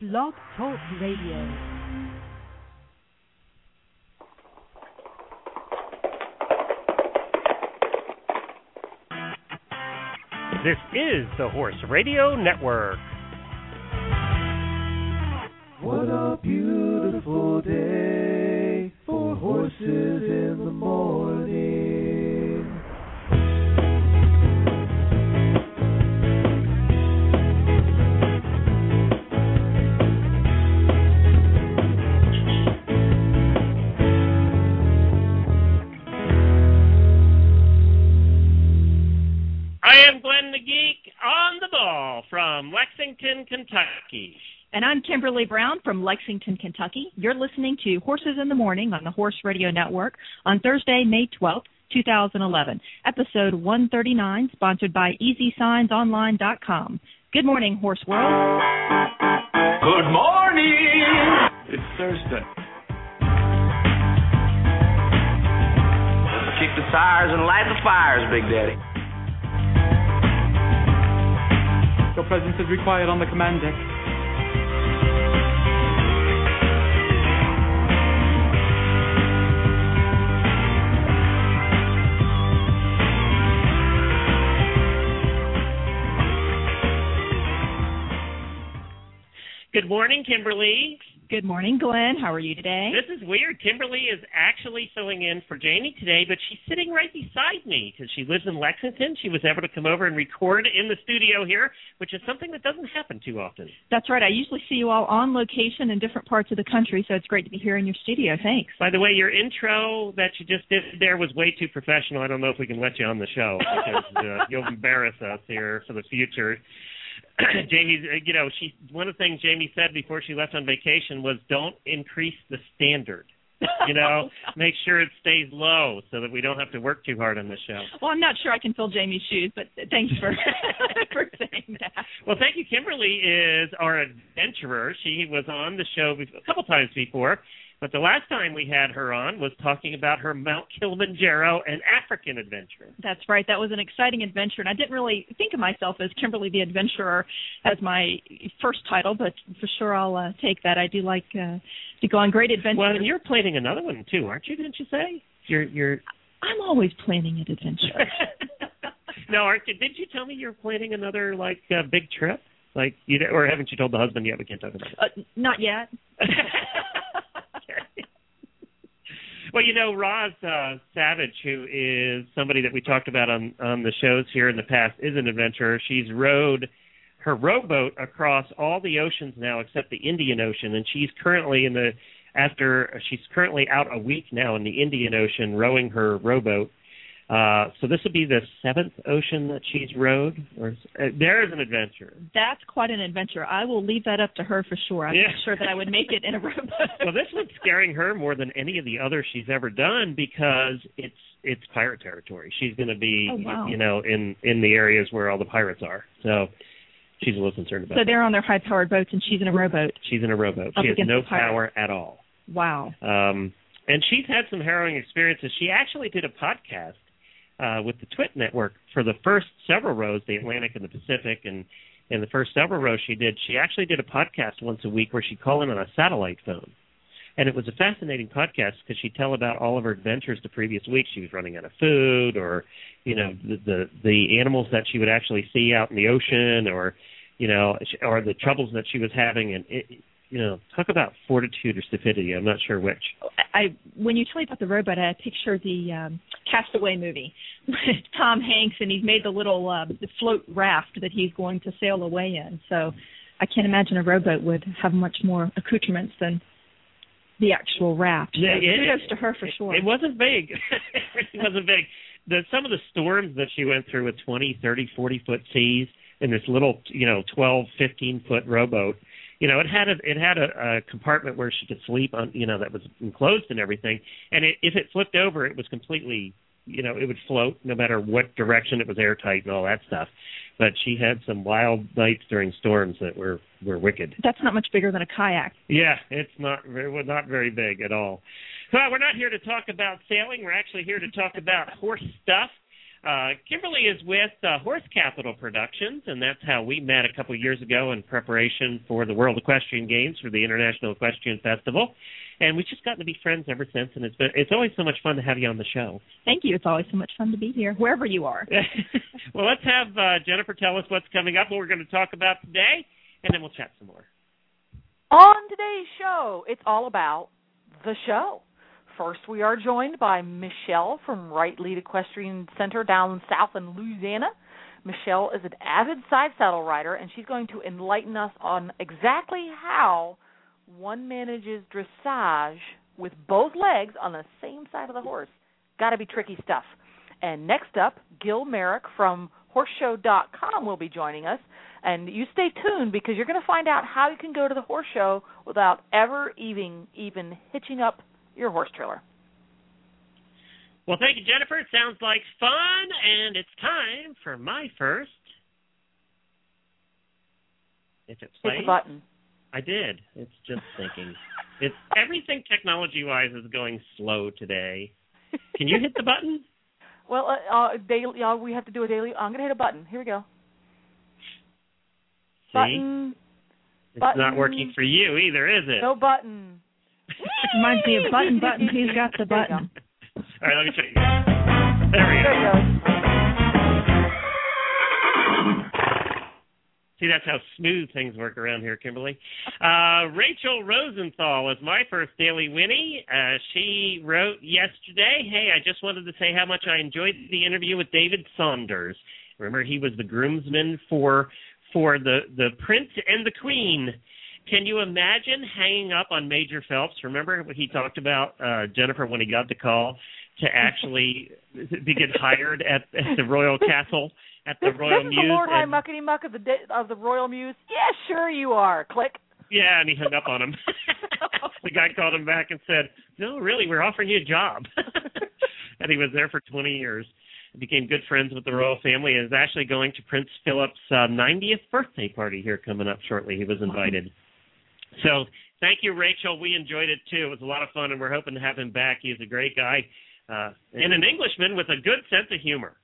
Blog Talk Radio. This is the Horse Radio Network. What a beautiful day for horses in the morning. I am Glenn the Geek on the ball from Lexington, Kentucky. And I'm Kimberly Brown from Lexington, Kentucky. You're listening to Horses in the Morning on the Horse Radio Network on Thursday, May 12th, 2011. Episode 139, sponsored by EasySignsOnline.com. Good morning, Horse World. Good morning! It's Thursday. Let's kick the tires and light the fires, Big Daddy. Your presence is required on the command deck. Good morning, Kimberly. Good morning, Glenn. How are you today? This is weird. Kimberly is actually filling in for Jamie today, but she's sitting right beside me because she lives in Lexington. She was able to come over and record in the studio here, which is something that doesn't happen too often. That's right. I usually see you all on location in different parts of the country, so it's great to be here in your studio. Thanks. By the way, your intro that you just did there was way too professional. I don't know if we can let you on the show because you'll embarrass us here for the future. Jamie, one of the things Jamie said before she left on vacation was don't increase the standard. Make sure it stays low so that we don't have to work too hard on the show. Well, I'm not sure I can fill Jamie's shoes, but thanks for for saying that. Well, thank you. Kimberly is our adventurer. She was on the show a couple times before, but the last time we had her on was talking about her Mount Kilimanjaro and African adventure. That's right. That was an exciting adventure, and I didn't really think of myself as Kimberly the Adventurer as my first title, but for sure I'll take that. I do like to go on great adventures. Well, and you're planning another one, too, aren't you, didn't you say? You're. I'm always planning an adventure. No, aren't you? Did you tell me you're planning another, big trip? Or haven't you told the husband yet? We can't talk about it. Not yet. Well, Roz Savage, who is somebody that we talked about on the shows here in the past, is an adventurer. She's rowed her rowboat across all the oceans now except the Indian Ocean, and she's currently she's currently out a week now in the Indian Ocean rowing her rowboat. So this will be the 7th ocean that she's rowed. There is an adventure. That's quite an adventure. I will leave that up to her for sure. I'm not sure that I would make it in a rowboat. Well, this one's scaring her more than any of the others she's ever done because it's pirate territory. She's going to be, in the areas where all the pirates are. So she's a little concerned about that. So they're on their high-powered boats, and she's in a rowboat. She's in a rowboat. She has no power at all. Wow. And she's had some harrowing experiences. She actually did a podcast with the Twit Network for the first several rows, the Atlantic and the Pacific, and in the first several rows she actually did a podcast once a week where she'd call in on a satellite phone. And it was a fascinating podcast because she'd tell about all of her adventures the previous week. She was running out of food or, the animals that she would actually see out in the ocean or the troubles that she was having. And talk about fortitude or stupidity. I'm not sure which. When you tell me about the rowboat, I picture the Castaway movie. Tom Hanks, and he's made the little float raft that he's going to sail away in. So I can't imagine a rowboat would have much more accoutrements than the actual raft. So kudos to her for sure. It wasn't big. It wasn't big. Some of the storms that she went through with 20, 30, 40-foot seas in this little, 12, 15-foot rowboat, it had a compartment where she could sleep on, that was enclosed and everything. And if it flipped over, it was completely, it would float no matter what direction. It was airtight and all that stuff. But she had some wild nights during storms that were wicked. That's not much bigger than a kayak. Yeah, it was not very big at all. Well, we're not here to talk about sailing. We're actually here to talk about horse stuff. Kimberly is with Horse Capital Productions, and that's how we met a couple years ago in preparation for the World Equestrian Games for the International Equestrian Festival. And we've just gotten to be friends ever since, and it's always so much fun to have you on the show. Thank you. It's always so much fun to be here, wherever you are. Well, let's have Jennifer tell us what's coming up, what we're going to talk about today, and then we'll chat some more. On today's show, it's all about the show. First, we are joined by Michelle from Right Lead Equestrian Center down south in Louisiana. Michelle is an avid side saddle rider, and she's going to enlighten us on exactly how one manages dressage with both legs on the same side of the horse. Got to be tricky stuff. And next up, Gil Merrick from Horseshow.com will be joining us. And you stay tuned because you're going to find out how you can go to the horse show without ever even hitching up your horse trailer. Well, thank you, Jennifer. It sounds like fun, and it's time for my first. If it plays, hit the button. I did. It's just thinking. It's everything technology-wise is going slow today. Can you hit the button? Well, daily. We have to do a daily. I'm going to hit a button. Here we go. See? Button. It's not working for you either, is it? No button. Reminds me of button. Who's got the button? All right, let me show you. There we go. There you go. See, that's how smooth things work around here, Kimberly. Rachel Rosenthal is my first Daily Winnie. She wrote yesterday, hey, I just wanted to say how much I enjoyed the interview with David Saunders. Remember, he was the groomsman for the Prince and the Queen. Can you imagine hanging up on Major Phelps? Remember what he talked about, Jennifer, when he got the call to actually to get hired at the Royal Castle, at the Royal Mews? This is the Lord High Muckety Muck of the Royal Mews. Yeah, sure you are. Click. Yeah, and he hung up on him. The guy called him back and said, no, really, we're offering you a job. And he was there for 20 years. He became good friends with the royal family and is actually going to Prince Philip's 90th birthday party here coming up shortly. He was invited. So thank you, Rachel. We enjoyed it, too. It was a lot of fun, and we're hoping to have him back. He's a great guy and an Englishman with a good sense of humor.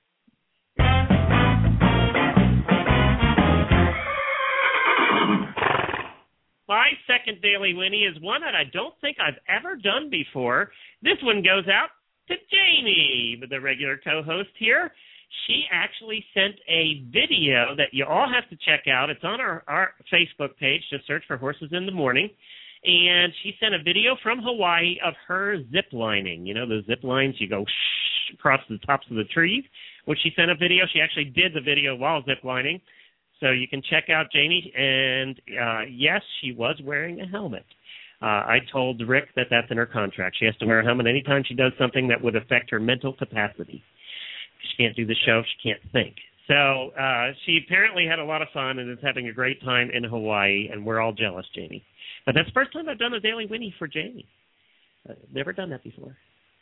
My second Daily Winnie is one that I don't think I've ever done before. This one goes out to Jamie, the regular co-host here. She actually sent a video that you all have to check out. It's on our Facebook page. Just search for Horses in the Morning. And she sent a video from Hawaii of her zip lining. You know, those zip lines, you go across the tops of the trees. Well, she sent a video. She actually did the video while zip lining. So you can check out Jamie. And, yes, she was wearing a helmet. I told Rick that that's in her contract. She has to wear a helmet anytime she does something that would affect her mental capacity. She can't do the show. She can't think. So she apparently had a lot of fun and is having a great time in Hawaii, and we're all jealous, Jamie. But that's the first time I've done a Daily Winnie for Jamie. Never done that before.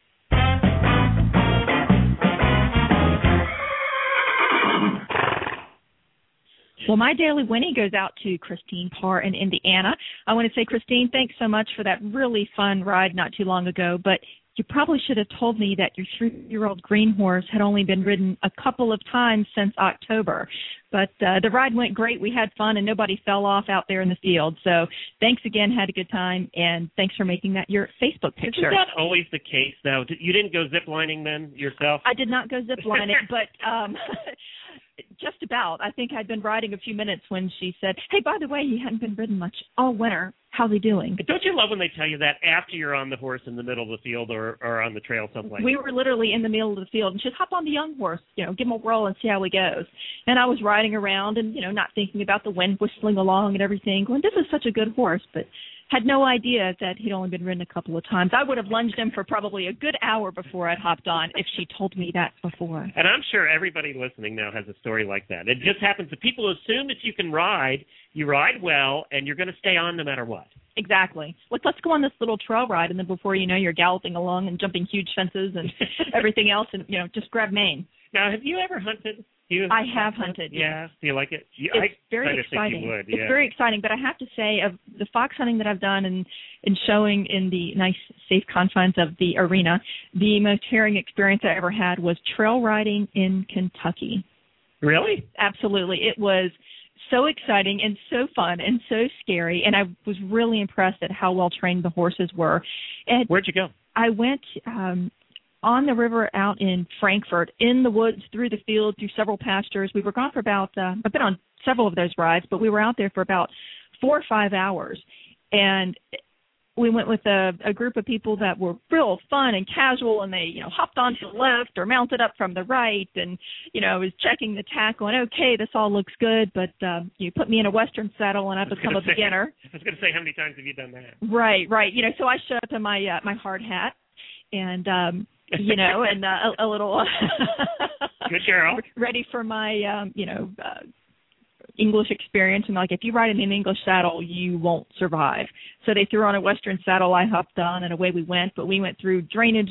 Well, my Daily Winnie goes out to Christine Parr in Indiana. I want to say, Christine, thanks so much for that really fun ride not too long ago, but you probably should have told me that your 3-year-old green horse had only been ridden a couple of times since October. But the ride went great. We had fun, and nobody fell off out there in the field. So thanks again. Had a good time, and thanks for making that your Facebook picture. Isn't that always the case, though? You didn't go ziplining then yourself? I did not go ziplining, but just about. I think I'd been riding a few minutes when she said, hey, by the way, you hadn't been ridden much all winter. How's he doing? Don't you love when they tell you that after you're on the horse in the middle of the field or on the trail someplace? We were literally in the middle of the field, and she'd hop on the young horse, give him a whirl and see how he goes. And I was riding around and, not thinking about the wind whistling along and everything, going, this is such a good horse, but had no idea that he'd only been ridden a couple of times. I would have lunged him for probably a good hour before I'd hopped on if she told me that before. And I'm sure everybody listening now has a story like that. It just happens that people assume that you can ride, you ride well, and you're going to stay on no matter what. Exactly. Let's go on this little trail ride, and then before you know, you're galloping along and jumping huge fences and everything else, and just grab mane. Now, have you ever hunted? I have hunted. Yeah. Do you like it? It's very exciting. Think you would, It's very exciting, but I have to say, of the fox hunting that I've done and showing in the nice, safe confines of the arena, the most harrowing experience I ever had was trail riding in Kentucky. Really? Absolutely. It was so exciting and so fun and so scary, and I was really impressed at how well trained the horses were. And where'd you go? I went on the river out in Frankfort, in the woods, through the field, through several pastures. We were gone for about, I've been on several of those rides, but we were out there for about 4 or 5 hours. And we went with a group of people that were real fun and casual, and they, hopped onto the left or mounted up from the right, and, I was checking the tack going, okay, this all looks good, but you put me in a Western saddle and I've become a beginner. I was going to say, how many times have you done that? Right. So I showed up in my my hard hat and, and a little good girl, ready for my, English experience, and like, if you ride in an English saddle, you won't survive. So they threw on a Western saddle, I hopped on, and away we went. But we went through drainage,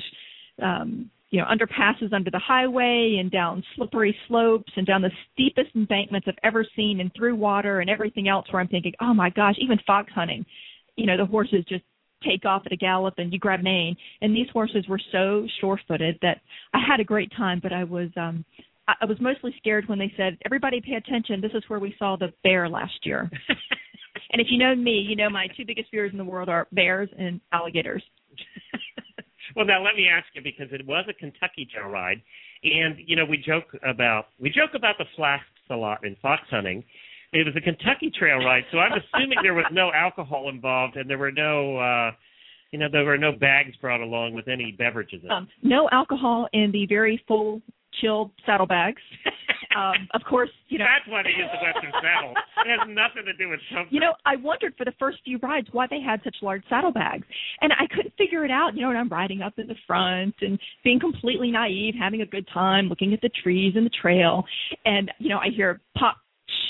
underpasses under the highway, and down slippery slopes, and down the steepest embankments I've ever seen, and through water and everything else, where I'm thinking, oh my gosh, even fox hunting, the horses just take off at a gallop and you grab mane. And these horses were so sure-footed that I had a great time, but I was mostly scared when they said, everybody pay attention, this is where we saw the bear last year. And if you know me, my 2 biggest fears in the world are bears and alligators. Well, now let me ask you, because it was a Kentucky trail ride, and, we joke about the flasks a lot in fox hunting. It was a Kentucky trail ride, so I'm assuming there was no alcohol involved, and there were no bags brought along with any beverages in them. No alcohol in the very full, chilled saddlebags. Of course, that's why they use the Western saddle. It has nothing to do with comfort. I wondered for the first few rides why they had such large saddlebags, and I couldn't figure it out. And I'm riding up in the front and being completely naive, having a good time, looking at the trees and the trail, and I hear pop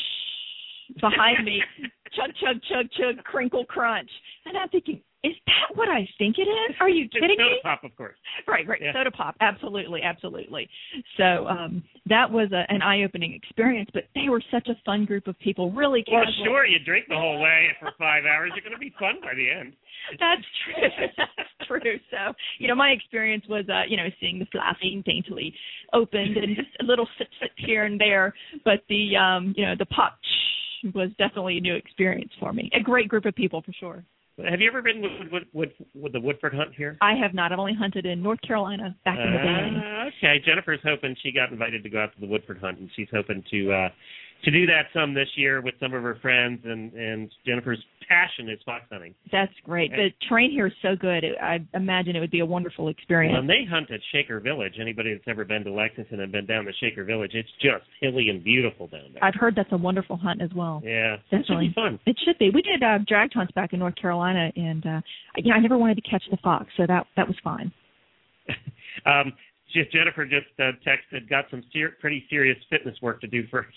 behind me, chug, chug, chug, chug, crinkle, crunch, and I'm thinking, is that what I think it is? Are you kidding me? Soda pop, of course. Right, yeah. Soda pop, absolutely. So that was an eye-opening experience, but they were such a fun group of people, really casual. Well, sure, you drink the whole way for 5 hours. You're going to be fun by the end. That's true. That's true. So, my experience was, seeing the flask daintily opened and just a little sip here and there, but the pop was definitely a new experience for me. A great group of people, for sure. Have you ever been with the Woodford hunt here? I have not. I've only hunted in North Carolina back in the day. Okay. Jennifer's hoping, she got invited to go out to the Woodford hunt, and she's hoping to do that some this year with some of her friends, and Jennifer's passion is fox hunting. That's great. The terrain here is so good. I imagine it would be a wonderful experience. When they hunt at Shaker Village, anybody that's ever been to Lexington and been down to Shaker Village, it's just hilly and beautiful down there. I've heard that's a wonderful hunt as well. Yeah. Definitely. It should be fun. It should be. We did drag hunts back in North Carolina, and I never wanted to catch the fox, so that was fine. Jennifer just texted, got some pretty serious fitness work to do first.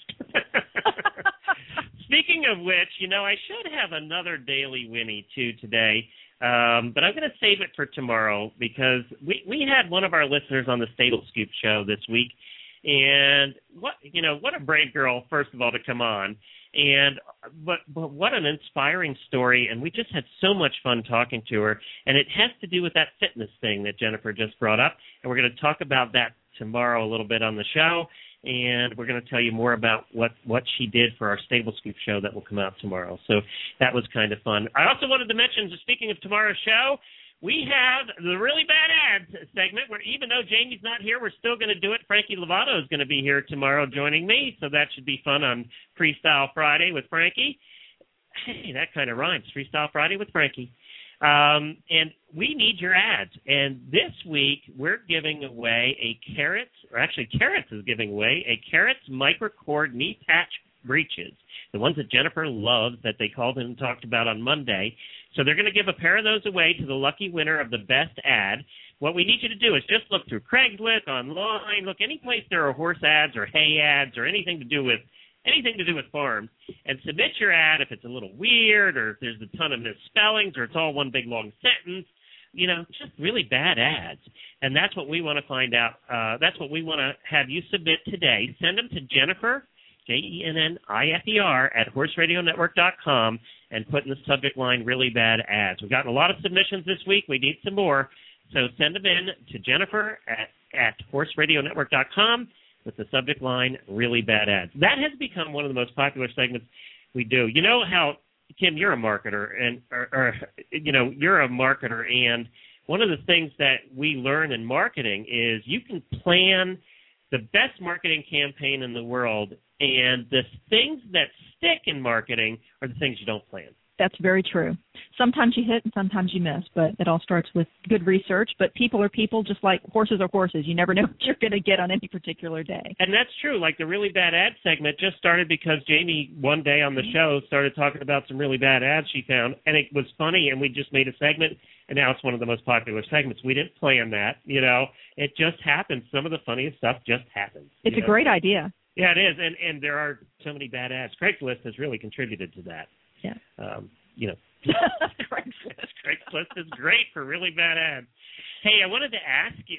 Speaking of which, I should have another Daily Winnie, too, today, but I'm going to save it for tomorrow because we had one of our listeners on the Stable Scoop show this week, and what a brave girl, first of all, to come on. But what an inspiring story, and we just had so much fun talking to her, and it has to do with that fitness thing that Jennifer just brought up, and we're going to talk about that tomorrow a little bit on the show, and we're going to tell you more about what she did for our Stable Scoop show that will come out tomorrow. So that was kind of fun. I also wanted to mention, speaking of tomorrow's show, we have the Really Bad Ads segment where even though Jamie's not here, we're still going to do it. Frankie Lovato is going to be here tomorrow joining me, so that should be fun on Freestyle Friday with Frankie. Hey, that kind of rhymes, Freestyle Friday with Frankie. And we need your ads. And this week, we're giving away Carrots is giving away a Carrots Microcord knee patch breeches, the ones that Jennifer loves that they called in and talked about on Monday. So they're going to give a pair of those away to the lucky winner of the best ad. What we need you to do is just look through Craigslist, online, look any place there are horse ads or hay ads or anything to do with farms, and submit your ad if it's a little weird or if there's a ton of misspellings or it's all one big long sentence. just really bad ads. And that's what we want to find out. That's what we want to have you submit today. Send them to Jennifer, JENNIFER, at horseradionetwork.com and put in the subject line really bad ads. We've gotten a lot of submissions this week. We need some more. So send them in to Jennifer at horseradionetwork.com with the subject line really bad ads. That has become one of the most popular segments we do. You know how, Kim, you're a marketer, and you're a marketer, and one of the things that we learn in marketing is you can plan the best marketing campaign in the world, and the things that stick in marketing are the things you don't plan. That's very true. Sometimes you hit and sometimes you miss, but it all starts with good research. But people are people, just like horses are horses. You never know what you're going to get on any particular day. And that's true. Like the really bad ad segment just started because Jamie one day on the show started talking about some really bad ads she found, and it was funny, and we just made a segment, and now it's one of the most popular segments. We didn't plan that, It just happens. Some of the funniest stuff just happens. It's a great idea. Yeah, it is, and there are so many bad ads. Craigslist has really contributed to that. Yeah. Craigslist is great for really bad ads. Hey, I wanted to ask you,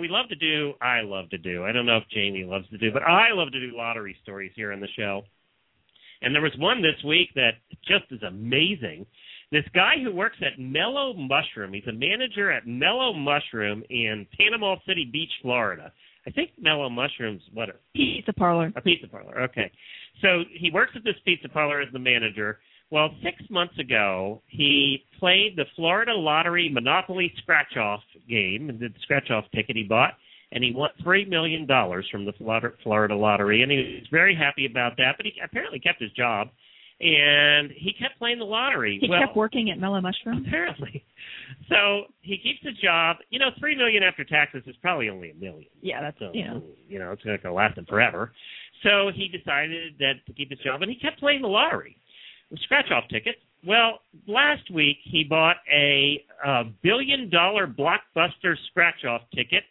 I love to do, I don't know if Jamie loves to do, but I love to do lottery stories here on the show. And there was one this week that just is amazing. This guy who works at Mellow Mushroom, he's a manager at Mellow Mushroom in Panama City Beach, Florida. I think Mellow Mushroom's what? Pizza parlor. A pizza parlor, okay. So he works at this pizza parlor as the manager. Well, 6 months ago, he played the Florida Lottery Monopoly Scratch-Off game, the scratch-off ticket he bought, and he won $3 million from the Florida Lottery, and he was very happy about that, but he apparently kept his job, and he kept playing the lottery. He kept working at Mellow Mushroom? Apparently. So he keeps his job. $3 million after taxes is probably only $1 million. Yeah, that's, so, it's not going to last him forever. So he decided that to keep his job, and he kept playing the lottery. Scratch-off tickets. Well, last week he bought a $1 billion blockbuster scratch-off ticket,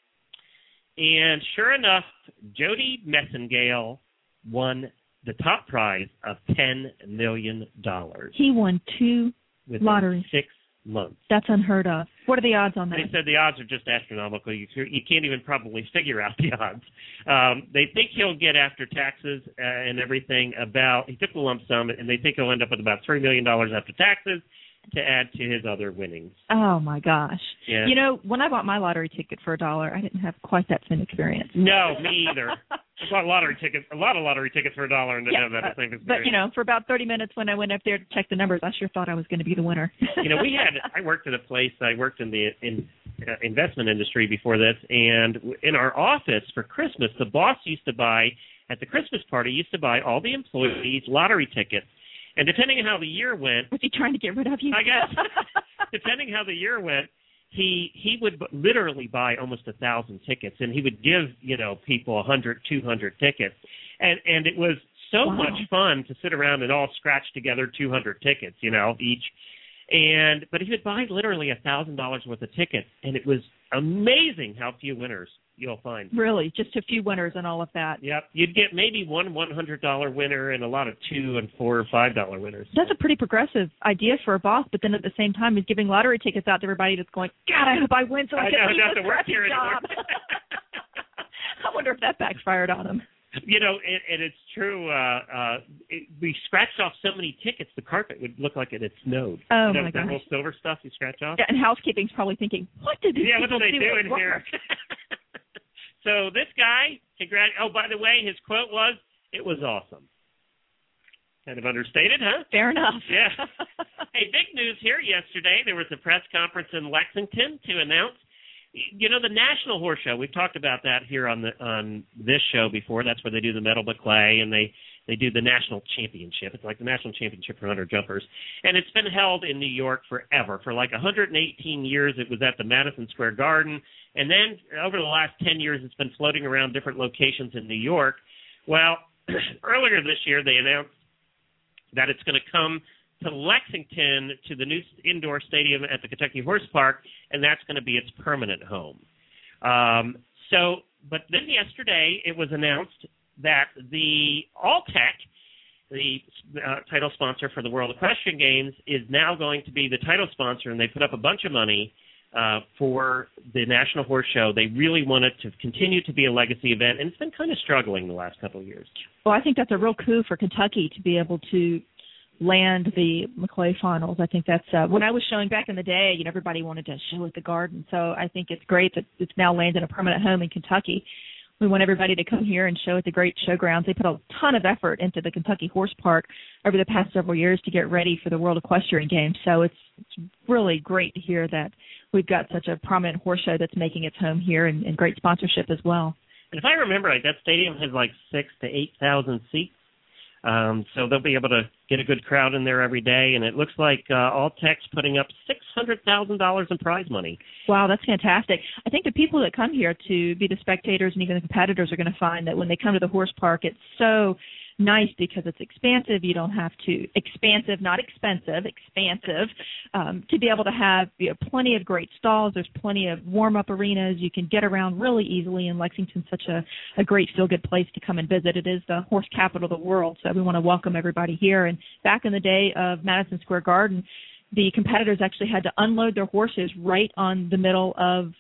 and sure enough, Jody Messingale won the top prize of $10 million. He won two lotteries. 6 months. That's unheard of. What are the odds on that? They said the odds are just astronomical. You can't even probably figure out the odds. They think he'll get after taxes and everything he took the lump sum, and they think he'll end up with about $3 million after taxes to add to his other winnings. Oh, my gosh. Yeah. When I bought my lottery ticket for $1, I didn't have quite that same experience. No, me either. I bought a lot of lottery tickets for $1 and didn't have that same experience. But, for about 30 minutes when I went up there to check the numbers, I sure thought I was going to be the winner. I worked at a place, I worked in the investment industry before this, and in our office for Christmas, the boss at the Christmas party, used to buy all the employees lottery tickets. And depending on how the year went... Was he trying to get rid of you? I guess. Depending how the year went, he would literally buy almost 1,000 tickets, and he would give, people 100, 200 tickets. And it was so much fun to sit around and all scratch together 200 tickets, each. But he would buy literally $1,000 worth of tickets, and it was amazing how few winners you'll find. Really? Just a few winners and all of that? Yep. You'd get maybe one $100 winner and a lot of $2 and $4 or $5 winners. That's a pretty progressive idea for a boss, but then at the same time he's giving lottery tickets out to everybody that's going, God, I hope I win so I can leave this crappy job. I wonder if that backfired on him. And it's true. We scratched off so many tickets, the carpet would look like it had snowed. Oh, my gosh. That little silver stuff you scratch off? Yeah, and housekeeping's probably thinking, what did these people do in here? So this guy, by the way, his quote was, "It was awesome." Kind of understated, huh? Fair enough. Yeah. Hey, big news here yesterday. There was a press conference in Lexington to announce, the National Horse Show. We've talked about that here on this show before. That's where they do the Metal Clay, and they do the National Championship. It's like the National Championship for 100 jumpers. And it's been held in New York forever. For like 118 years, it was at the Madison Square Garden. And then over the last 10 years, it's been floating around different locations in New York. Well, earlier this year, they announced that it's going to come to Lexington, to the new indoor stadium at the Kentucky Horse Park, and that's going to be its permanent home. But then yesterday, it was announced that the Alltech, the title sponsor for the World Equestrian Games, is now going to be the title sponsor, and they put up a bunch of money for the National Horse Show. They really want it to continue to be a legacy event, and it's been kind of struggling the last couple of years. Well, I think that's a real coup for Kentucky to be able to land the Maclay finals. I think that's when I was showing back in the day, everybody wanted to show at the Garden. So I think it's great that it's now landed a permanent home in Kentucky. We want everybody to come here and show at the great showgrounds. They put a ton of effort into the Kentucky Horse Park over the past several years to get ready for the World Equestrian Games. So it's really great to hear that we've got such a prominent horse show that's making its home here and great sponsorship as well. And if I remember right, that stadium has like 6,000 to 8,000 seats. So they'll be able to get a good crowd in there every day. And it looks like All-Tech's putting up $600,000 in prize money. Wow, that's fantastic. I think the people that come here to be the spectators and even the competitors are going to find that when they come to the horse park, it's so nice because it's expansive. You don't have to expansive, not expensive, expansive. To be able to have plenty of great stalls. There's plenty of warm-up arenas. You can get around really easily, and Lexington's such a great feel-good place to come and visit. It is the horse capital of the world, so we want to welcome everybody here. And back in the day of Madison Square Garden, the competitors actually had to unload their horses right on the middle of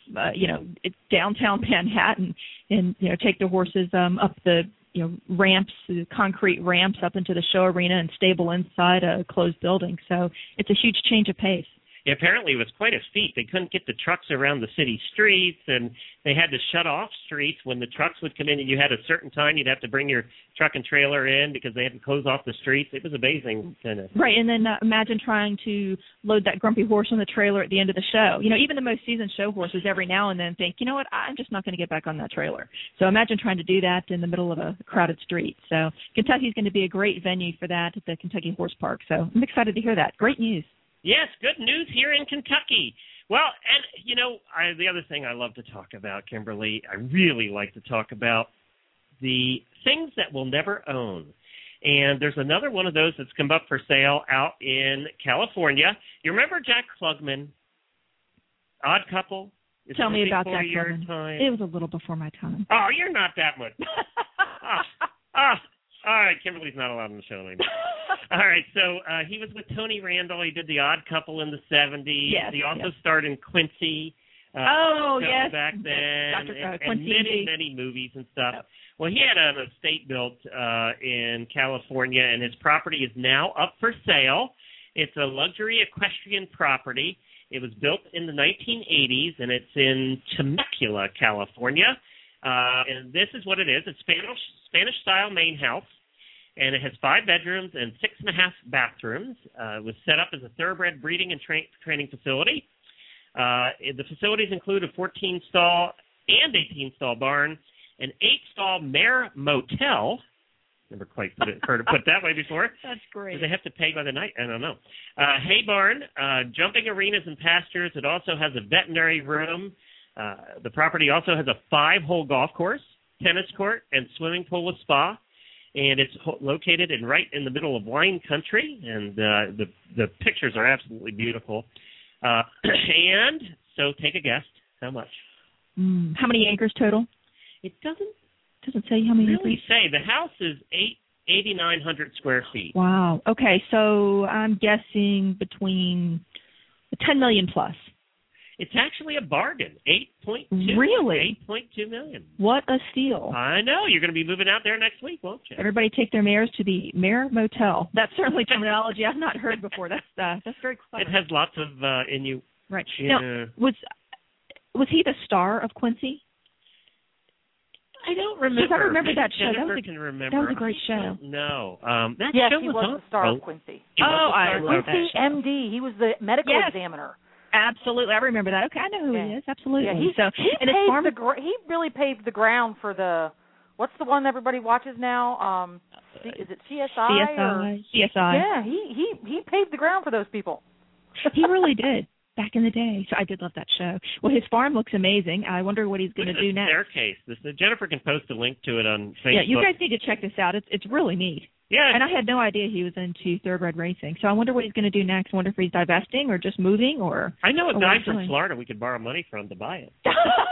downtown Manhattan, and take their horses up the ramps, concrete ramps up into the show arena and stable inside a closed building. So it's a huge change of pace. Yeah, apparently it was quite a feat. They couldn't get the trucks around the city streets, and they had to shut off streets when the trucks would come in, and you had a certain time you'd have to bring your truck and trailer in because they had to close off the streets. It was amazing. Right, and then imagine trying to load that grumpy horse on the trailer at the end of the show. Even the most seasoned show horses every now and then think, you know what, I'm just not going to get back on that trailer. So imagine trying to do that in the middle of a crowded street. So Kentucky's going to be a great venue for that at the Kentucky Horse Park. So I'm excited to hear that. Great news. Yes, good news here in Kentucky. Well, and, the other thing I love to talk about, Kimberly, I really like to talk about the things that we'll never own. And there's another one of those that's come up for sale out in California. You remember Jack Klugman, Odd Couple? Tell me about Jack Klugman. Time. It was a little before my time. Oh, you're not that much. All right, Kimberly's not allowed on the show anymore. All right, so he was with Tony Randall. He did The Odd Couple in the 70s. Yes, he also starred in Quincy. Yes. Back then. And Quincy. many movies and stuff. Yep. Well, he had an estate built in California, and his property is now up for sale. It's a luxury equestrian property. It was built in the 1980s, and it's in Temecula, California. And this is what it is. It's Spanish-style main house, and it has 5 bedrooms and 6.5 bathrooms. It was set up as a thoroughbred breeding and training facility. The facilities include a 14-stall and 18-stall barn, an 8-stall mare motel. Never quite heard it put that way before. That's great. Do they have to pay by the night? I don't know. Hay barn, jumping arenas and pastures. It also has a veterinary room. The property also has a 5-hole golf course, tennis court, and swimming pool with spa. And it's located right in the middle of wine country, and the pictures are absolutely beautiful. And so take a guess. How much? How many acres total? It doesn't say how many really acres. say. The house is 8,900 square feet. Wow. Okay, so I'm guessing between $10 million plus. It's actually a bargain. 8.2. Really? $8.2 million. What a steal. I know. You're going to be moving out there next week, won't you? Everybody take their mares to the Mare Motel. That's certainly terminology I've not heard before. That's very clever. It has lots of Right. Yeah. Now, was he the star of Quincy? I don't remember. I remember that show. Jennifer can remember. That was a great show. No. That show he was the star of Quincy. I love Quincy that show. MD. He was the medical examiner. Absolutely, I remember that. Okay, I know who he is. Absolutely. Yeah, he really paved the ground for what's the one everybody watches now? Is it CSI? CSI. Yeah, he paved the ground for those people. He really did back in the day. So I did love that show. Well, his farm looks amazing. I wonder what he's going to do next. Staircase. Jennifer can post a link to it on Facebook. Yeah, you guys need to check this out. It's really neat. Yeah. And I had no idea he was into thoroughbred racing. So I wonder what he's going to do next. I wonder if he's divesting or just moving or... I know a guy from Florida we could borrow money from to buy it.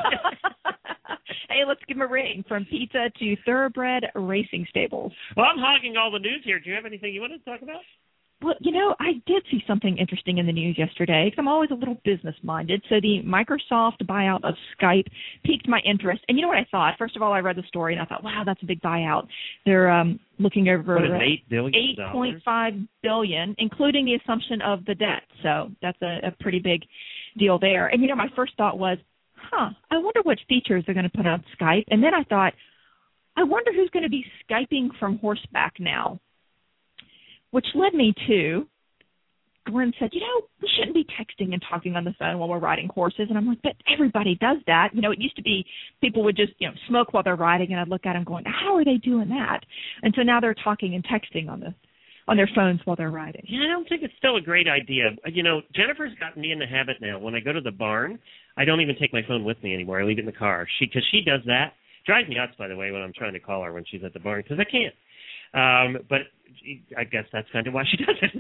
Hey, let's give him a ring. From pizza to thoroughbred racing stables. Well, I'm hogging all the news here. Do you have anything you want to talk about? Well, I did see something interesting in the news yesterday because I'm always a little business-minded. So the Microsoft buyout of Skype piqued my interest. And you know what I thought? First of all, I read the story and I thought, wow, that's a big buyout. They're looking over what is $8 billion? $8.5 billion, including the assumption of the debt. So that's a pretty big deal there. And, my first thought was, I wonder what features they're going to put on Skype. And then I thought, I wonder who's going to be Skyping from horseback now. Which led me to, Glenn said, we shouldn't be texting and talking on the phone while we're riding horses. And I'm like, but everybody does that. It used to be people would just, smoke while they're riding, and I'd look at them going, how are they doing that? And so now they're talking and texting on their phones while they're riding. Yeah, I don't think it's still a great idea. Jennifer's gotten me in the habit now. When I go to the barn, I don't even take my phone with me anymore. I leave it in the car. Because she does that. Drives me nuts, by the way, when I'm trying to call her when she's at the barn, because I can't. But I guess that's kind of why she does it.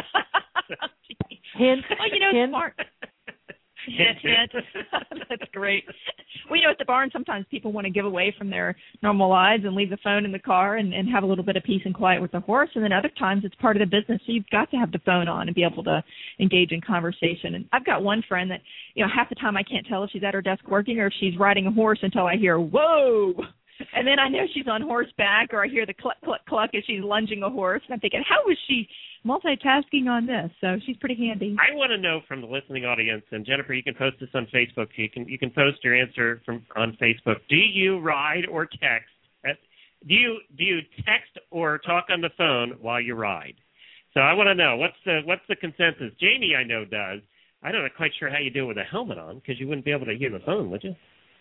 Hint. Hint. Smart. Hint. That's great. Well, at the barn, sometimes people want to give away from their normal lives and leave the phone in the car and have a little bit of peace and quiet with the horse. And then other times it's part of the business, so you've got to have the phone on and be able to engage in conversation. And I've got one friend that, half the time I can't tell if she's at her desk working or if she's riding a horse until I hear, whoa! And then I know she's on horseback, or I hear the cluck, cluck, cluck as she's lunging a horse. And I'm thinking, how is she multitasking on this? So she's pretty handy. I want to know from the listening audience, and Jennifer, you can post this on Facebook. You can post your answer on Facebook. Do you ride or text? Do you text or talk on the phone while you ride? So I want to know what's the consensus. Jamie, I know, does. I'm not quite sure how you do it with a helmet on, because you wouldn't be able to hear the phone, would you?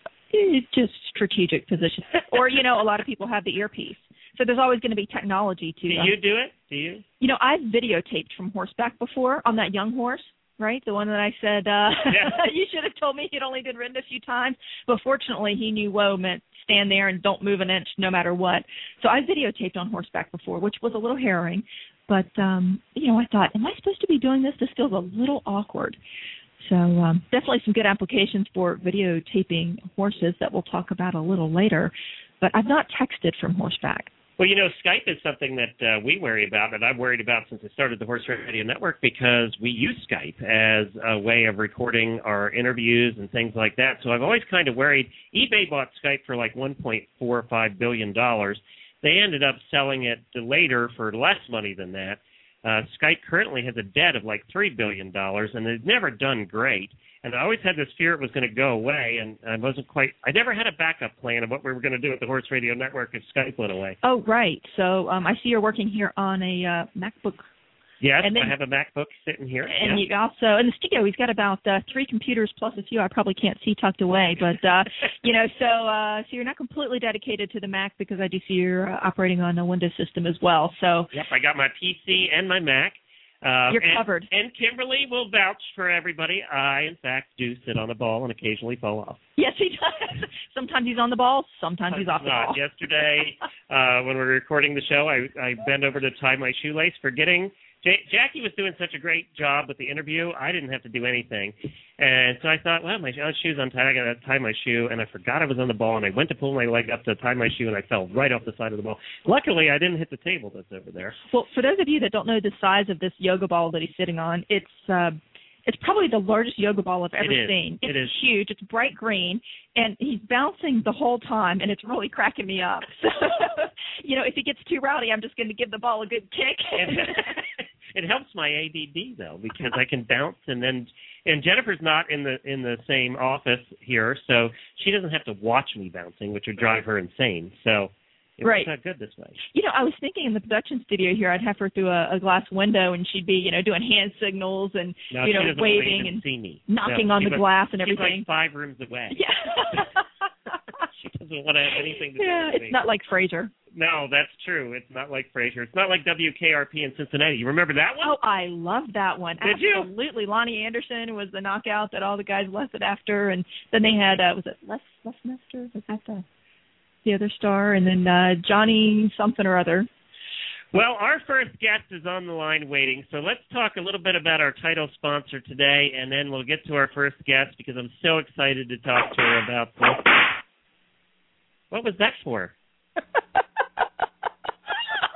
It's just strategic position. Or, a lot of people have the earpiece. So there's always going to be technology to... Do you do it? Do you? I've videotaped from horseback before on that young horse, right? The one that I said, you should have told me he'd only been ridden a few times. But fortunately, he knew whoa meant stand there and don't move an inch no matter what. So I videotaped on horseback before, which was a little harrowing. But, I thought, am I supposed to be doing this? This feels a little awkward. So definitely some good applications for videotaping horses that we'll talk about a little later. But I've not texted from horseback. Well, Skype is something that we worry about, and I've worried about since I started the Horse Radio Network, because we use Skype as a way of recording our interviews and things like that. So I've always kind of worried. eBay bought Skype for like $1.45 billion. They ended up selling it later for less money than that. Skype currently has a debt of like $3 billion, and they've never done great. And I always had this fear it was going to go away, and I never had a backup plan of what we were going to do with the Horse Radio Network if Skype went away. Oh, right. So I see you're working here on a MacBook. Yes, I have a MacBook sitting here. And you also, in the studio, he's got about 3 computers plus a few I probably can't see tucked away. But, so you're not completely dedicated to the Mac, because I do see you're operating on a Windows system as well. So yep, I got my PC and my Mac. You're covered. And Kimberly will vouch for everybody. I, in fact, do sit on a ball and occasionally fall off. Yes, he does. Sometimes he's on the ball, sometimes he's off the ball. Yesterday, when we were recording the show, I bent over to tie my shoelace, forgetting. Jackie was doing such a great job with the interview, I didn't have to do anything. And so I thought, well, my shoe's untied, I got to tie my shoe, and I forgot I was on the ball, and I went to pull my leg up to tie my shoe, and I fell right off the side of the ball. Luckily, I didn't hit the table that's over there. Well, for those of you that don't know the size of this yoga ball that he's sitting on, it's probably the largest yoga ball I've ever seen. It is huge. It's bright green, and he's bouncing the whole time, and it's really cracking me up. So, if he gets too rowdy, I'm just going to give the ball a good kick. It helps my ADD, though, because I can bounce, and Jennifer's not in the same office here, so she doesn't have to watch me bouncing, which would drive her insane. So it's not good this way. I was thinking in the production studio here, I'd have her through a glass window, and she'd be, doing hand signals and, waving and see me. knocking on the glass and everything. She's like 5 rooms away. Yeah. She doesn't want to have anything to do with me. It's not like Frasier. No, that's true. It's not like Frasier. It's not like WKRP in Cincinnati. You remember that one? Oh, I love that one. Did you? Absolutely. Lonnie Anderson was the knockout that all the guys left it after, and then they had was it Les Nester? Was that the other star? And then Johnny something or other. Well, our first guest is on the line waiting, so let's talk a little bit about our title sponsor today, and then we'll get to our first guest, because I'm so excited to talk to her about this. What was that for?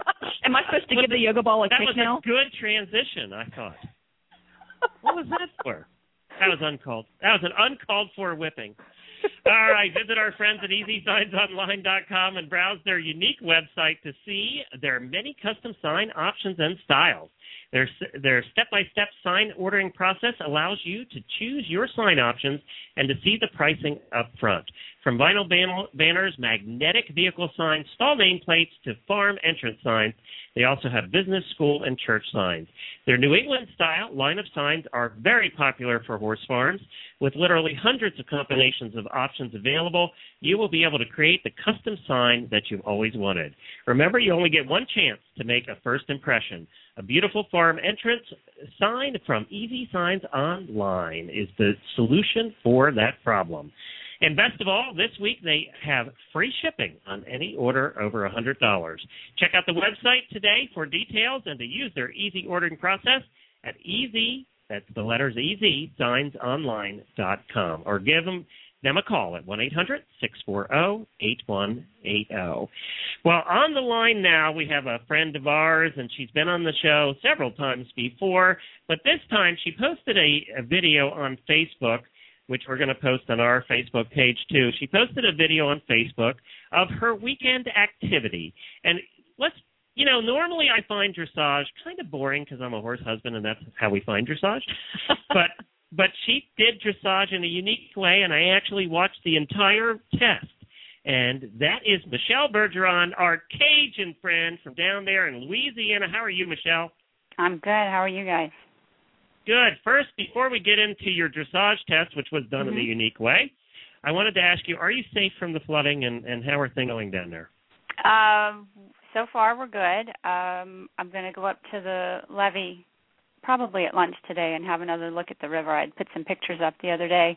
Am I supposed to give the yoga ball a kick now? That was a good transition, I thought. What was that for? That was uncalled. That was an uncalled for whipping. All right, visit our friends at EasySignsOnline.com and browse their unique website to see their many custom sign options and styles. Their step-by-step sign ordering process allows you to choose your sign options and to see the pricing up front. From vinyl banners, magnetic vehicle signs, stall nameplates, to farm entrance signs, they also have business, school, and church signs. Their New England style line of signs are very popular for horse farms. With literally hundreds of combinations of options available, you will be able to create the custom sign that you've always wanted. Remember, you only get one chance to make a first impression. A beautiful farm entrance sign from Easy Signs Online is the solution for that problem. And best of all, this week they have free shipping on any order over $100. Check out the website today for details and to use their easy ordering process at Easy, that's the letters Easy, signsonline.com, or give them a call at 1-800-640-8180. Well, on the line now, we have a friend of ours, and she's been on the show several times before, but this time she posted a video on Facebook, which we're going to post on our Facebook page too. She posted a video on Facebook of her weekend activity. And normally I find dressage kind of boring because I'm a horse husband and that's how we find dressage. But she did dressage in a unique way, and I actually watched the entire test. And that is Michelle Bergeron, our Cajun friend from down there in Louisiana. How are you, Michelle? I'm good. How are you guys? Good. First, before we get into your dressage test, which was done in a unique way, I wanted to ask you, are you safe from the flooding, and how are things going down there? So far, we're good. I'm going to go up to the levee probably at lunch today and have another look at the river. I'd put some pictures up the other day.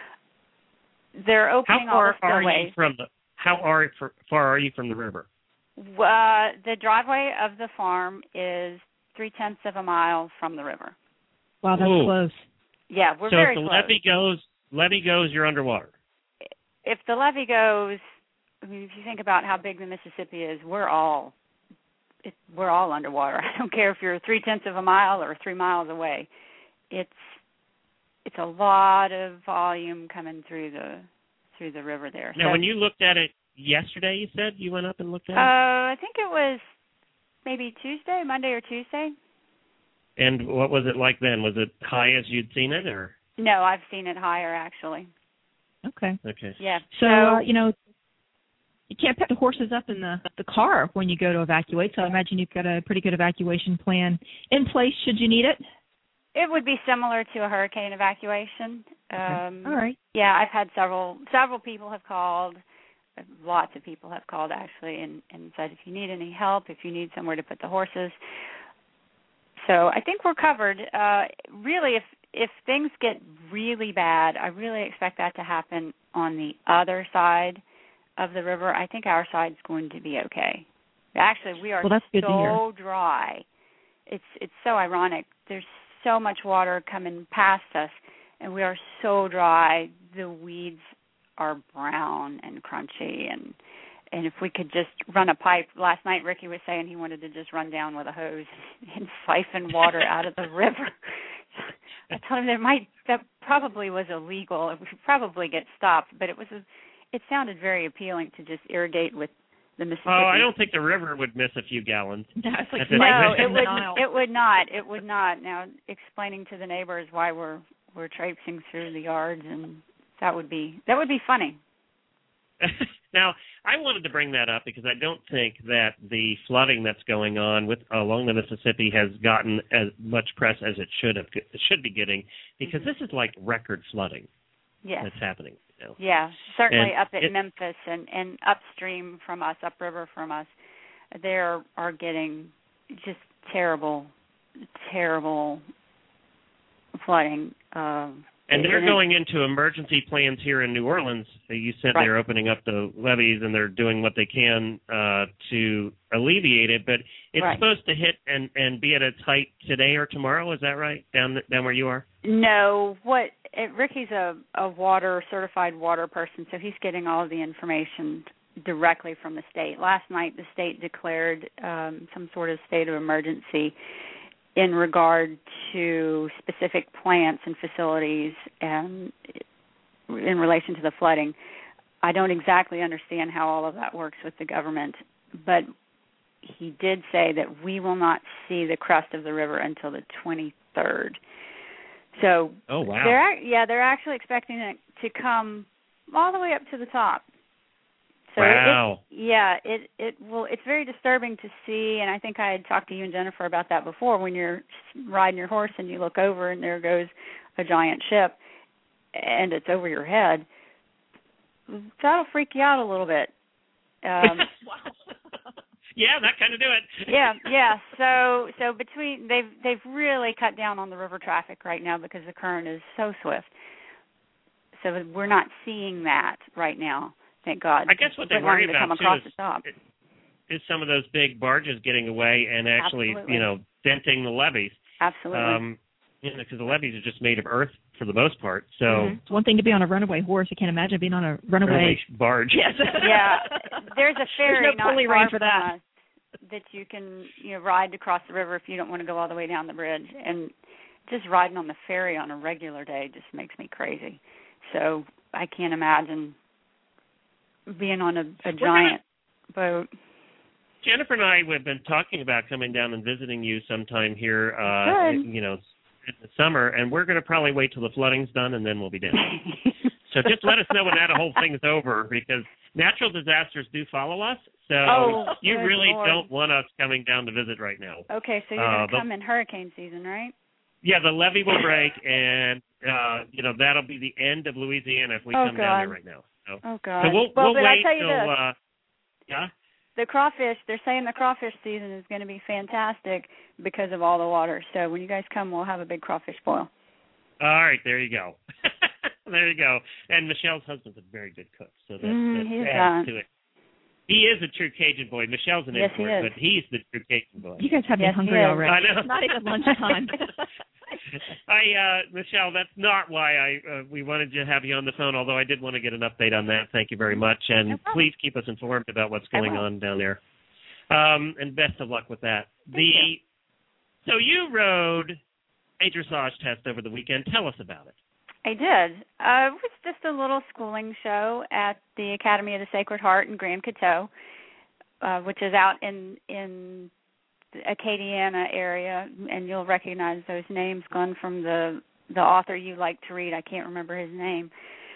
They're opening all the spillways. How far are you from the river? The driveway of the farm is 0.3 of a mile from the river. Wow, that's close. Yeah, we're very close. So if the levee goes, you're underwater. If the levee goes, I mean, if you think about how big the Mississippi is, we're all underwater. I don't care if you're 0.3 of a mile or 3 miles away. It's a lot of volume coming through the river there. Now, when you looked at it yesterday, you said you went up and looked at it? I think it was maybe Monday or Tuesday. And what was it like then? Was it high as you'd seen it, or? No, I've seen it higher, actually. Okay. Yeah. So, you can't put the horses up in the car when you go to evacuate, so I imagine you've got a pretty good evacuation plan in place should you need it? It would be similar to a hurricane evacuation. Okay. All right. Yeah, I've had several people have called. Lots of people have called, actually, and said if you need any help, if you need somewhere to put the horses. So I think we're covered. Really, if things get really bad, I really expect that to happen on the other side of the river. I think our side's going to be okay. Actually, we are so dry. It's so ironic. There's so much water coming past us, and we are so dry. The weeds are brown and crunchy, and if we could just run a pipe. Last night, Ricky was saying he wanted to just run down with a hose and siphon water out of the river. I told him that probably was illegal. We should probably get stopped, but it sounded very appealing to just irrigate with the Mississippi. Oh, I don't think the river would miss a few gallons. No, it would not. It would not. Now, explaining to the neighbors why we're traipsing through the yards, and that would be funny. Now, I wanted to bring that up because I don't think that the flooding that's going on along the Mississippi has gotten as much press as it should be getting, because this is like record flooding that's happening. Yeah, certainly up at Memphis and upstream from us, upriver from us, they are getting just terrible flooding. And they're going into emergency plans here in New Orleans. You said they're opening up the levees and they're doing what they can to alleviate it, but it's supposed to hit and be at its height today or tomorrow. Is that right, down where you are? No. Ricky's a certified water person, so he's getting all of the information directly from the state. Last night, the state declared some sort of state of emergency in regard to specific plants and facilities and in relation to the flooding. I don't exactly understand how all of that works with the government, but he did say that we will not see the crest of the river until the 23rd. So, oh wow, they're actually expecting it to come all the way up to the top. So wow. It will. It's very disturbing to see, and I think I had talked to you and Jennifer about that before. When you're riding your horse and you look over and there goes a giant ship, and it's over your head, that'll freak you out a little bit. Yeah, that kind of do it. Yeah. So between they've really cut down on the river traffic right now because the current is so swift. So we're not seeing that right now. Thank God. I guess what they worry about too is some of those big barges getting away and actually, denting the levees. Absolutely. Because the levees are just made of earth for the most part. So It's one thing to be on a runaway horse. I can't imagine being on a runaway barge. Yes. Yeah. There's a ferry There's no pulley not range far for that. from us that you can ride across the river if you don't want to go all the way down the bridge. And just riding on the ferry on a regular day just makes me crazy. So I can't imagine being on a giant boat. Jennifer and I have been talking about coming down and visiting you sometime here, in the summer, and we're going to probably wait till the flooding's done, and then we'll be down. So just let us know when that whole thing's over, because natural disasters do follow us, so you really don't want us coming down to visit right now. Okay, so you're going to come in hurricane season, right? Yeah, the levee will break, and, that'll be the end of Louisiana if we come down there right now. So, oh, God. So we'll wait I tell you till, this. Yeah? The crawfish, they're saying the crawfish season is going to be fantastic because of all the water. So when you guys come, we'll have a big crawfish boil. All right, there you go. There you go. And Michelle's husband's a very good cook, so that adds to it. He is a true Cajun boy. Michelle's an import, but he's the true Cajun boy. You guys have me hungry already. I know. It's not even lunchtime. Michelle, that's not why we wanted to have you on the phone, although I did want to get an update on that. Thank you very much. And please keep us informed about what's going on down there. And best of luck with that. So you rode a dressage test over the weekend. Tell us about it. I did. It was just a little schooling show at the Academy of the Sacred Heart in Grand Coteau, which is out in the Acadiana area, and you'll recognize those names, Glenn, from the author you like to read. I can't remember his name.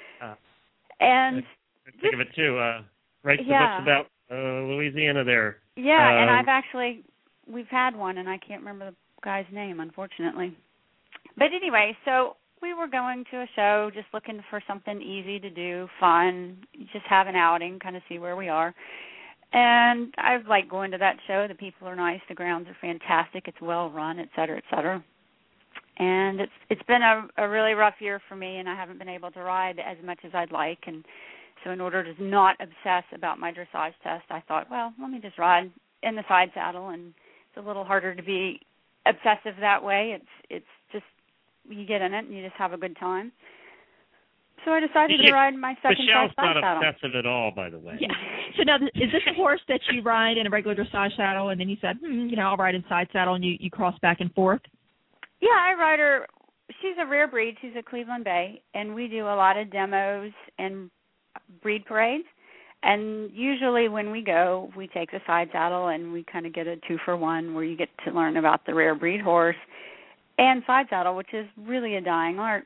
And I think of it too. Writes the books about Louisiana there. Yeah, and we've had one, and I can't remember the guy's name, unfortunately. But anyway, so we were going to a show, just looking for something easy to do, fun, just have an outing, kind of see where we are. And I like going to that show. The people are nice. The grounds are fantastic. It's well run, et cetera, et cetera. And it's been a really rough year for me, and I haven't been able to ride as much as I'd like. And so in order to not obsess about my dressage test, I thought, well, let me just ride in the side saddle. And it's a little harder to be obsessive that way. It's just you get in it and you just have a good time. So I decided to ride my second Michelle's side not saddle. obsessive at all, by the way. Yeah. So now, is this a horse that you ride in a regular dressage saddle, and then you said, I'll ride in side saddle, and you cross back and forth? Yeah, I ride her. She's a rare breed. She's a Cleveland Bay, and we do a lot of demos and breed parades. And usually when we go, we take the side saddle, and we kind of get a 2-for-1 where you get to learn about the rare breed horse and side saddle, which is really a dying art.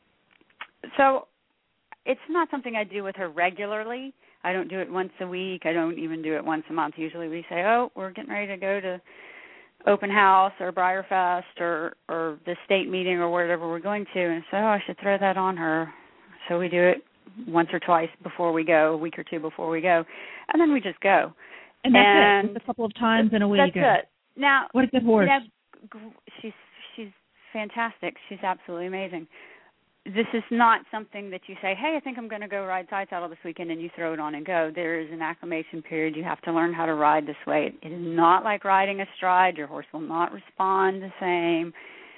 So it's not something I do with her regularly. I don't do it once a week. I don't even do it once a month. Usually we say, we're getting ready to go to open house or Briarfest or the state meeting or wherever we're going to. And so I should throw that on her. So we do it once or twice before we go, a week or two before we go. And then we just go. And that's it. Just a couple of times in a week. That's it. Now, what a good horse. She's fantastic. She's absolutely amazing. This is not something that you say, hey, I think I'm going to go ride side saddle this weekend, and you throw it on and go. There is an acclimation period. You have to learn how to ride this way. It is not like riding astride. Your horse will not respond the same.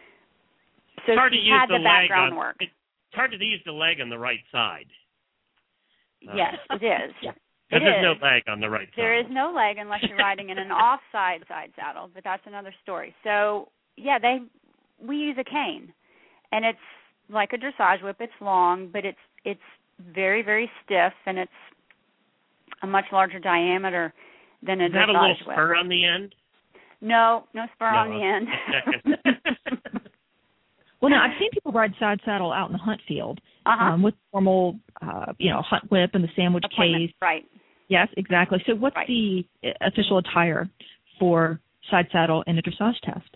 So it's hard to use the background work. It's hard to use the leg on the right side. Yes, it is. Yeah. Because there's no leg on the right side. There is no leg unless you're riding in an offside side saddle, but that's another story. So, yeah, we use a cane, and it's like a dressage whip. It's long, but it's very, very stiff, and it's a much larger diameter than a dressage whip. Does it have a little spur on the end? No spur on the end. Well, now, I've seen people ride side saddle out in the hunt field with formal, hunt whip and the sandwich case. Right. Yes, exactly. So what's the official attire for side saddle in a dressage test?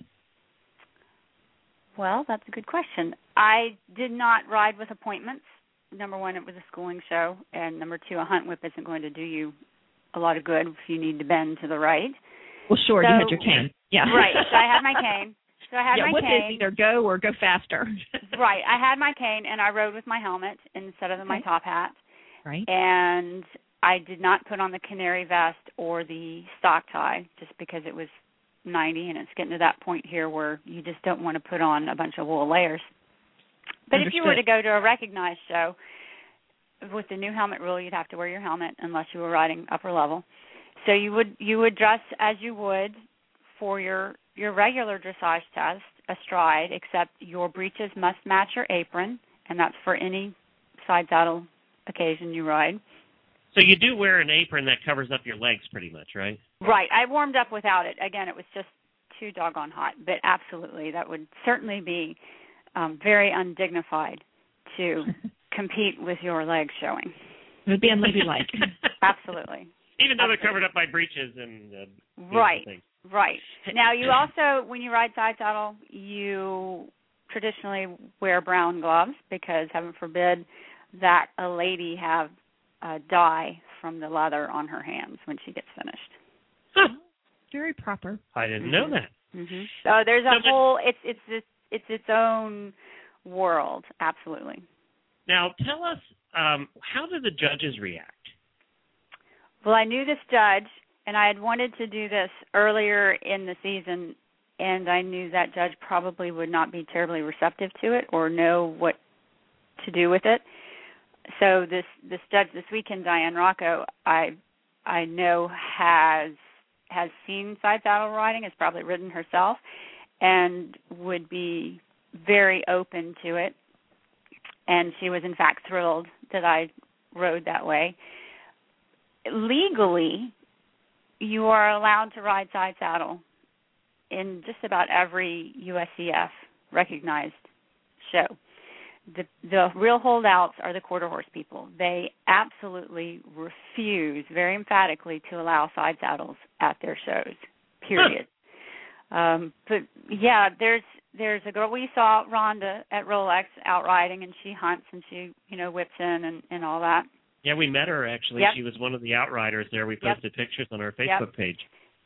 Well, that's a good question. I did not ride with appointments. Number one, it was a schooling show, and number two, a hunt whip isn't going to do you a lot of good if you need to bend to the right. Well, sure, you had your cane. Yeah. Right, so I had my cane. Whip is either go or go faster. Right, I had my cane, and I rode with my helmet instead of my top hat. Right. And I did not put on the canary vest or the stock tie just because it was 90, and it's getting to that point here where you just don't want to put on a bunch of wool layers. But Understood. if you were to go to a recognized show, with the new helmet rule, you'd have to wear your helmet unless you were riding upper level. So you would dress as you would for your regular dressage test, astride, except your breeches must match your apron, and that's for any side saddle occasion you ride. So you do wear an apron that covers up your legs pretty much, right? Right. I warmed up without it. Again, it was just too doggone hot. But absolutely, that would certainly be very undignified to compete with your legs showing. It would be unladylike. Absolutely. Even though they're covered up by breeches and right. things. Right. Now, you also, when you ride side saddle, you traditionally wear brown gloves because, heaven forbid, that a lady have dye from the leather on her hands when she gets finished. Huh. Very proper. I didn't know that. Mm-hmm. So there's a whole. It's its own world. Absolutely. Now, tell us, how did the judges react? Well, I knew this judge, and I had wanted to do this earlier in the season, and I knew that judge probably would not be terribly receptive to it or know what to do with it. So this judge this weekend, Diane Rocco, I know has seen side saddle riding, has probably ridden herself, and would be very open to it. And she was, in fact, thrilled that I rode that way. Legally, you are allowed to ride side saddle in just about every USCF recognized show. The real holdouts are the quarter horse people. They absolutely refuse, very emphatically, to allow side saddles at their shows, period. But, yeah, there's a girl. We saw Rhonda at Rolex out riding, and she hunts, and she, whips in and all that. Yeah, we met her, actually. Yep. She was one of the outriders there. We posted pictures on our Facebook page.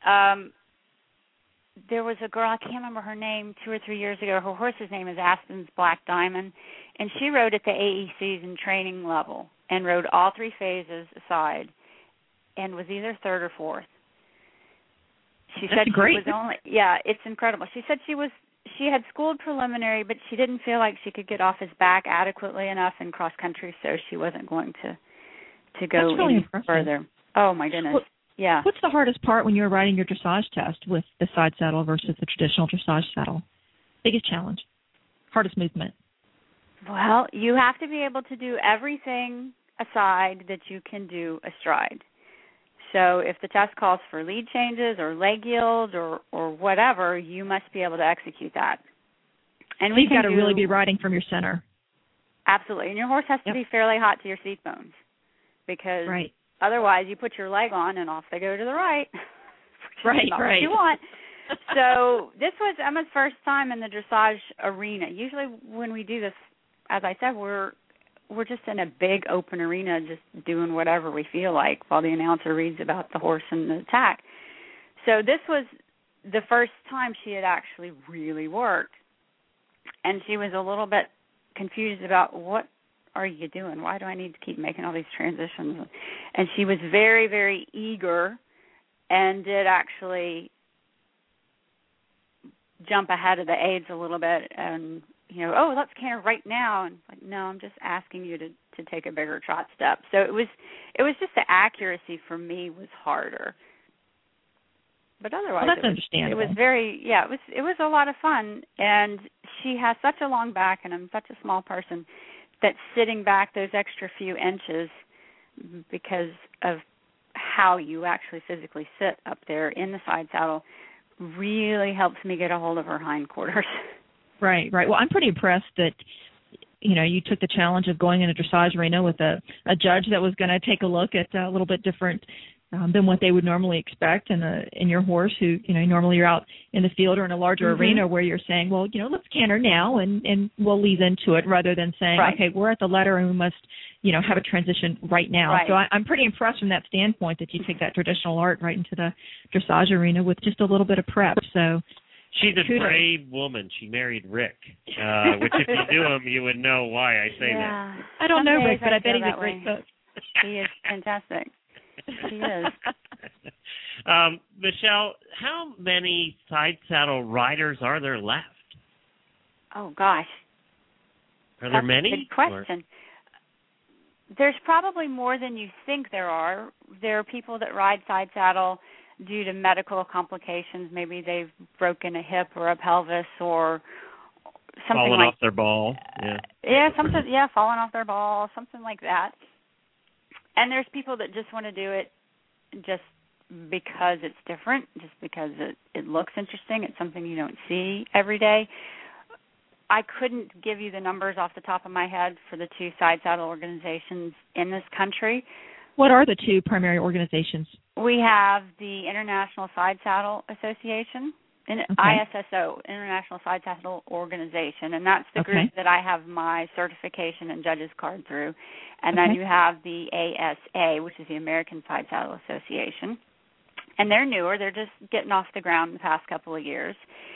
There was a girl, I can't remember her name, 2 or 3 years ago. Her horse's name is Aspen's Black Diamond, and she rode at the AECs in training level and rode all 3 phases aside and was either third or fourth. She said great. She was only, it's incredible. She said she had schooled preliminary, but she didn't feel like she could get off his back adequately enough in cross country, so she wasn't going to go really any further. Oh, my goodness. Yeah. What's the hardest part when you're riding your dressage test with the side saddle versus the traditional dressage saddle? Biggest challenge? Hardest movement? Well, you have to be able to do everything aside that you can do astride. So if the test calls for lead changes or leg yield or whatever, you must be able to execute that. And you've got to really be riding from your center. Absolutely. And your horse has to be fairly hot to your seat bones because otherwise you put your leg on and off they go to the right. Right. What you want. So this was Emma's first time in the dressage arena. Usually when we do this, as I said, we're just in a big open arena just doing whatever we feel like while the announcer reads about the horse and the tack. So this was the first time she had actually really worked. And she was a little bit confused about what are you doing? Why do I need to keep making all these transitions? And she was very, very eager and did actually jump ahead of the aides a little bit and oh, let's canter right now, and like, no, I'm just asking you to take a bigger trot step. So it was just the accuracy for me was harder. But otherwise, well, that's understandable. It was a lot of fun. And she has such a long back, and I'm such a small person, that sitting back those extra few inches because of how you actually physically sit up there in the side saddle really helps me get a hold of her hindquarters. Right. Well, I'm pretty impressed that you took the challenge of going in a dressage arena with a judge that was going to take a look at a little bit different than what they would normally expect in your horse, who normally you're out in the field or in a larger arena where you're saying, well, let's canter now and we'll ease into it, rather than saying, right, okay, we're at the letter and we must have a transition right now. Right. So I'm pretty impressed from that standpoint that you take that traditional art right into the dressage arena with just a little bit of prep. So she's a brave woman. She married Rick, which if you knew him, you would know why I say that. I don't know Rick, but I bet he's a great cook. He is fantastic. He is. Michelle, how many side saddle riders are there left? Oh, gosh. Are there many? That's a good question. There's probably more than you think there are. There are people that ride side saddle due to medical complications. Maybe they've broken a hip or a pelvis or something falling like off their ball. Falling off their ball, something like that. And there's people that just want to do it just because it's different, just because it looks interesting. It's something you don't see every day. I couldn't give you the numbers off the top of my head for the two side saddle organizations in this country. What are the two primary organizations? We have the International Side Saddle Association, ISSO, International Side Saddle Organization, and that's the group that I have my certification and judges card through. And then you have the ASA, which is the American Side Saddle Association. And they're newer. They're just getting off the ground in the past couple of years.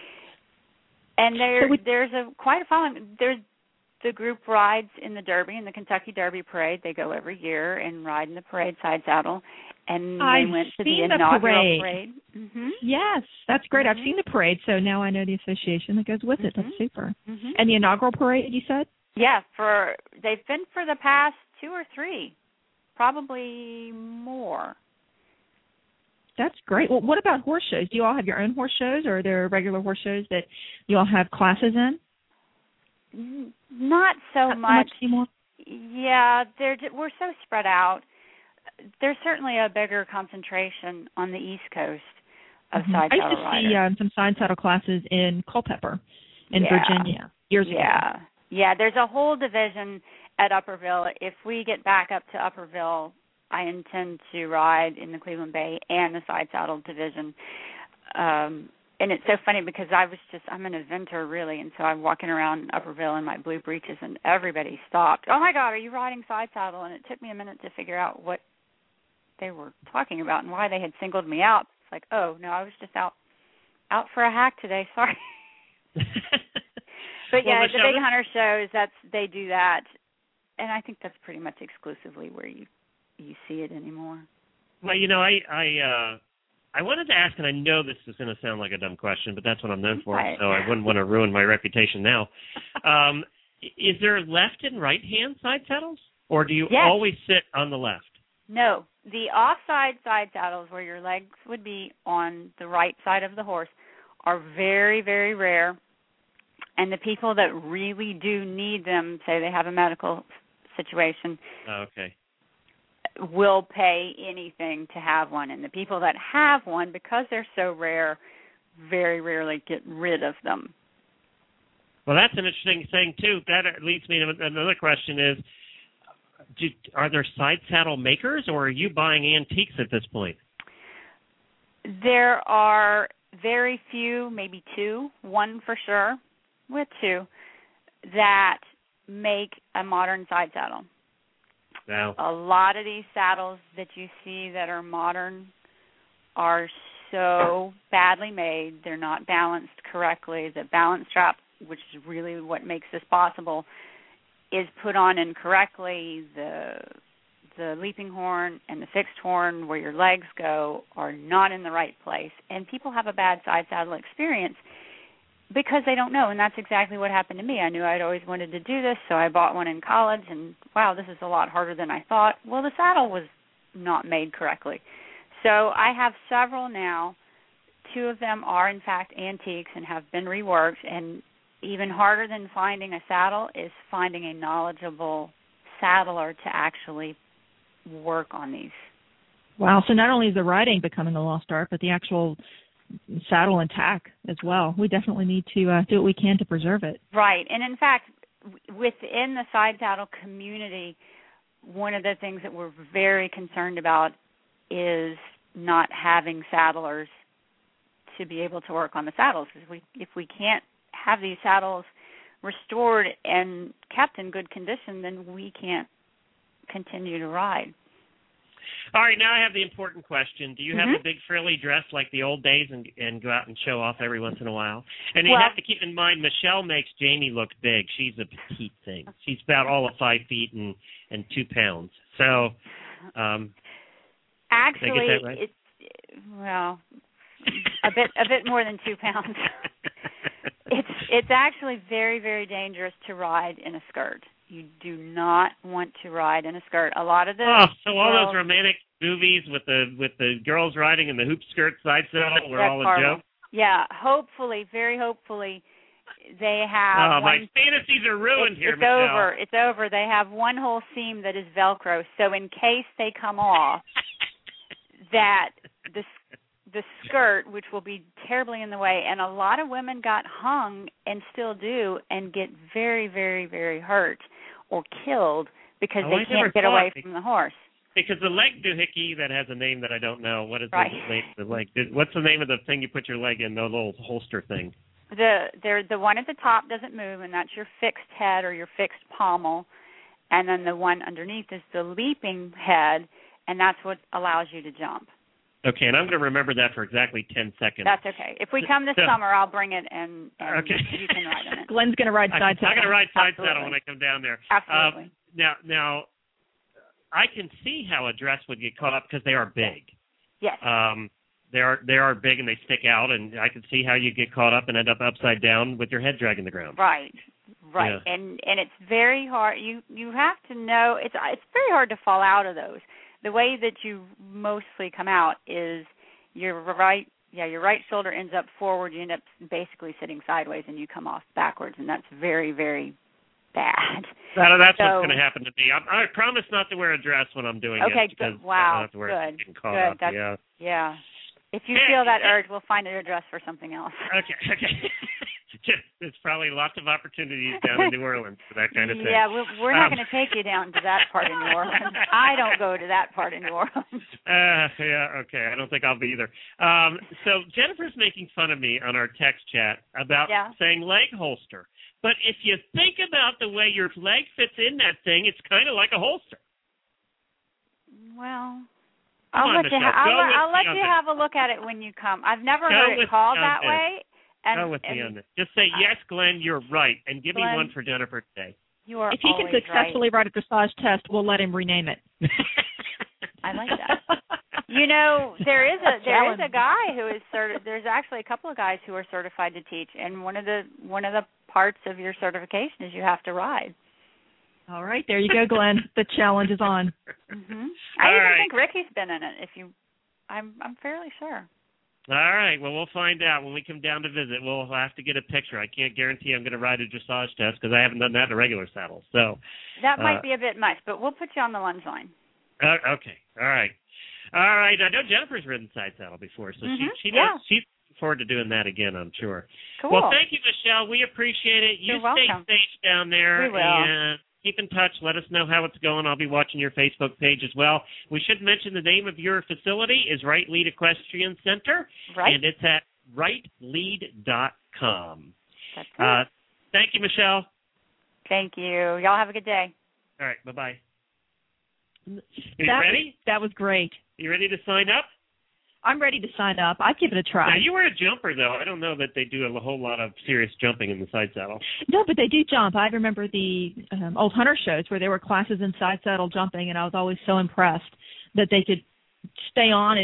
And there's quite a following. The group rides in the Derby, in the Kentucky Derby Parade. They go every year and ride in the parade side saddle. And they went to the inaugural parade. Mm-hmm. Yes, that's great. I've seen the parade, so now I know the association that goes with it. That's super. Mm-hmm. And the inaugural parade, you said? Yeah, they've been for the past 2 or 3, probably more. That's great. Well, what about horse shows? Do you all have your own horse shows, or are there regular horse shows that you all have classes in? Not so much anymore. Yeah, we're so spread out. There's certainly a bigger concentration on the East Coast of side saddle riders. I used to see some side saddle classes in Culpeper in Virginia years ago. Yeah, there's a whole division at Upperville. If we get back up to Upperville, I intend to ride in the Cleveland Bay and the side saddle division. And it's so funny because I'm an eventer really, and so I'm walking around Upperville in my blue breeches, and everybody stopped. Oh my God, are you riding side saddle? And it took me a minute to figure out what they were talking about and why they had singled me out. It's like, oh no, I was just out for a hack today. Sorry. But yeah, the big hunter shows, they do that, and I think that's pretty much exclusively where you see it anymore. Well, I wanted to ask, and I know this is going to sound like a dumb question, but that's what I'm known for, so I wouldn't want to ruin my reputation now. Is there left and right-hand side saddles, or do you always sit on the left? No. The offside side saddles, where your legs would be on the right side of the horse, are very, very rare. And the people that really do need them, say they have a medical situation, will pay anything to have one. And the people that have one, because they're so rare, very rarely get rid of them. Well, that's an interesting thing, too. That leads me to another question is, are there side saddle makers, or are you buying antiques at this point? There are very few, maybe 2, 1 for sure, with 2, that make a modern side saddle. Wow. A lot of these saddles that you see that are modern are so badly made. They're not balanced correctly. The balance strap, which is really what makes this possible, is put on incorrectly. The leaping horn and the fixed horn where your legs go are not in the right place. And people have a bad side saddle experience because they don't know, and that's exactly what happened to me. I knew I'd always wanted to do this, so I bought one in college, and wow, this is a lot harder than I thought. Well, the saddle was not made correctly. So I have several now. 2 of them are, in fact, antiques and have been reworked, and even harder than finding a saddle is finding a knowledgeable saddler to actually work on these. Wow, so not only is the riding becoming a lost art, but the actual saddle and tack as well. We definitely need to do what we can to preserve it. Right, and in fact, within the side saddle community, one of the things that we're very concerned about is not having saddlers to be able to work on the saddles. If we can't have these saddles restored and kept in good condition, then we can't continue to ride. All right, now I have the important question. Do you have the big frilly dress like the old days and go out and show off every once in a while? And you have to keep in mind, Michelle makes Jamie look big. She's a petite thing. She's about all of 5 feet and 2 pounds. So, actually, did I get that right? A bit more than 2 pounds. It's actually very, very dangerous to ride in a skirt. You do not want to ride in a skirt. A lot of the all those romantic movies with the girls riding in the hoop skirt side saddle were all a joke. Yeah, hopefully, very hopefully, they have. My fantasies are ruined here, It's Michelle. over. It's over. They have one whole seam that is Velcro, so in case they come off, that the skirt, which will be terribly in the way, and a lot of women got hung and still do and get very, very, very hurt or killed because they can't get away from the horse. Because the leg doohickey that has a name that I don't know. What is the leg? What's the name of the thing you put your leg in, the little holster thing? The one at the top doesn't move, and that's your fixed head or your fixed pommel. And then the one underneath is the leaping head, and that's what allows you to jump. Okay, and I'm going to remember that for exactly 10 seconds. That's okay. If we come this summer, I'll bring it, and you can ride on it. Glenn's going to ride side saddle. I'm going to ride side saddle when I come down there. Absolutely. Now, I can see how a dress would get caught up because they are big. Yes. They are big and they stick out, and I can see how you get caught up and end up upside down with your head dragging the ground. Right. Yeah. And it's very hard. You have to know it's very hard to fall out of those. The way that you mostly come out is your right shoulder ends up forward. You end up basically sitting sideways, and you come off backwards, and that's very, very bad. That's what's going to happen to me. I promise not to wear a dress when I'm doing it. Okay, good. Wow, good. Yeah. If you feel that urge, we'll find a dress for something else. Okay. There's probably lots of opportunities down in New Orleans for that kind of thing. Yeah, we're not going to take you down to that part of New Orleans. I don't go to that part of New Orleans. Okay. I don't think I'll be either. So Jennifer's making fun of me on our text chat about saying leg holster. But if you think about the way your leg fits in that thing, it's kind of like a holster. Well, I'll let you have a look at it when you come. I've never heard it called that way. Go with me on this. Just say, yes, Glenn, you're right, and give me one for Jennifer today. You are. If he can successfully write a dressage test, we'll let him rename it. I like that. You know, there is a guy who is there's actually a couple of guys who are certified to teach, and one of the parts of your certification is you have to ride. All right, there you go, Glenn. The challenge is on. Mm-hmm. I think Ricky's been in it. I'm fairly sure. All right. Well, we'll find out when we come down to visit. We'll have to get a picture. I can't guarantee I'm going to ride a dressage test because I haven't done that in a regular saddle. So that might be a bit much, but we'll put you on the lunge line. Okay. All right. I know Jennifer's ridden side saddle before, so she's looking forward to doing that again, I'm sure. Cool. Well, thank you, Michelle. We appreciate it. You're stay welcome. safe down there. We will. And keep in touch. Let us know how it's going. I'll be watching your Facebook page as well. We should mention the name of your facility is Right Lead Equestrian Center. Right. And it's at rightlead.com. That's it. Thank you, Michelle. Thank you. Y'all have a good day. All right. Bye-bye. You ready? That was great. You ready to sign up? I'm ready to sign up. I'd give it a try. Now, you were a jumper, though. I don't know that they do a whole lot of serious jumping in the side saddle. No, but they do jump. I remember the old hunter shows where there were classes in side saddle jumping, and I was always so impressed that they could stay on and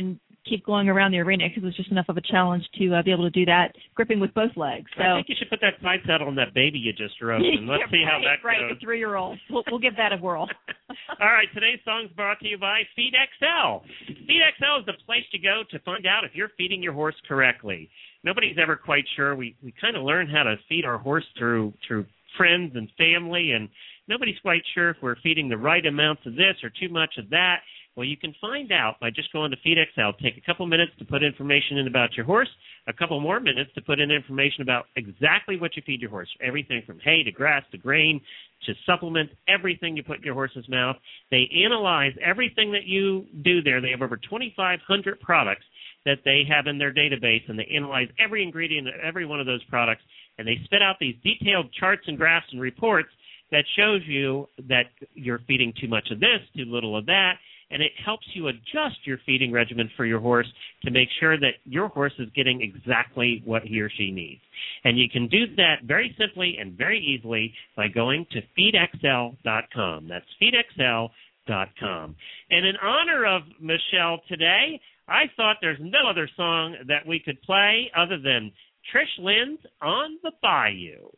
keep going around the arena because it was just enough of a challenge to be able to do that, gripping with both legs. So I think you should put that side saddle on that baby you just rode, and let's see how that goes. Right, the 3-year-old. We'll give that a whirl. All right, today's song is brought to you by FeedXL. FeedXL is the place to go to find out if you're feeding your horse correctly. Nobody's ever quite sure. We kind of learn how to feed our horse through friends and family, and nobody's quite sure if we're feeding the right amounts of this or too much of that. Well, you can find out by just going to FeedXL. Take a couple minutes to put information in about your horse, a couple more minutes to put in information about exactly what you feed your horse, everything from hay to grass to grain to supplements, everything you put in your horse's mouth. They analyze everything that you do there. They have over 2,500 products that they have in their database, and they analyze every ingredient of every one of those products, and they spit out these detailed charts and graphs and reports that shows you that you're feeding too much of this, too little of that, and it helps you adjust your feeding regimen for your horse to make sure that your horse is getting exactly what he or she needs. And you can do that very simply and very easily by going to feedxl.com. That's feedxl.com. And in honor of Michelle today, I thought there's no other song that we could play other than Trish Lynn's On the Bayou.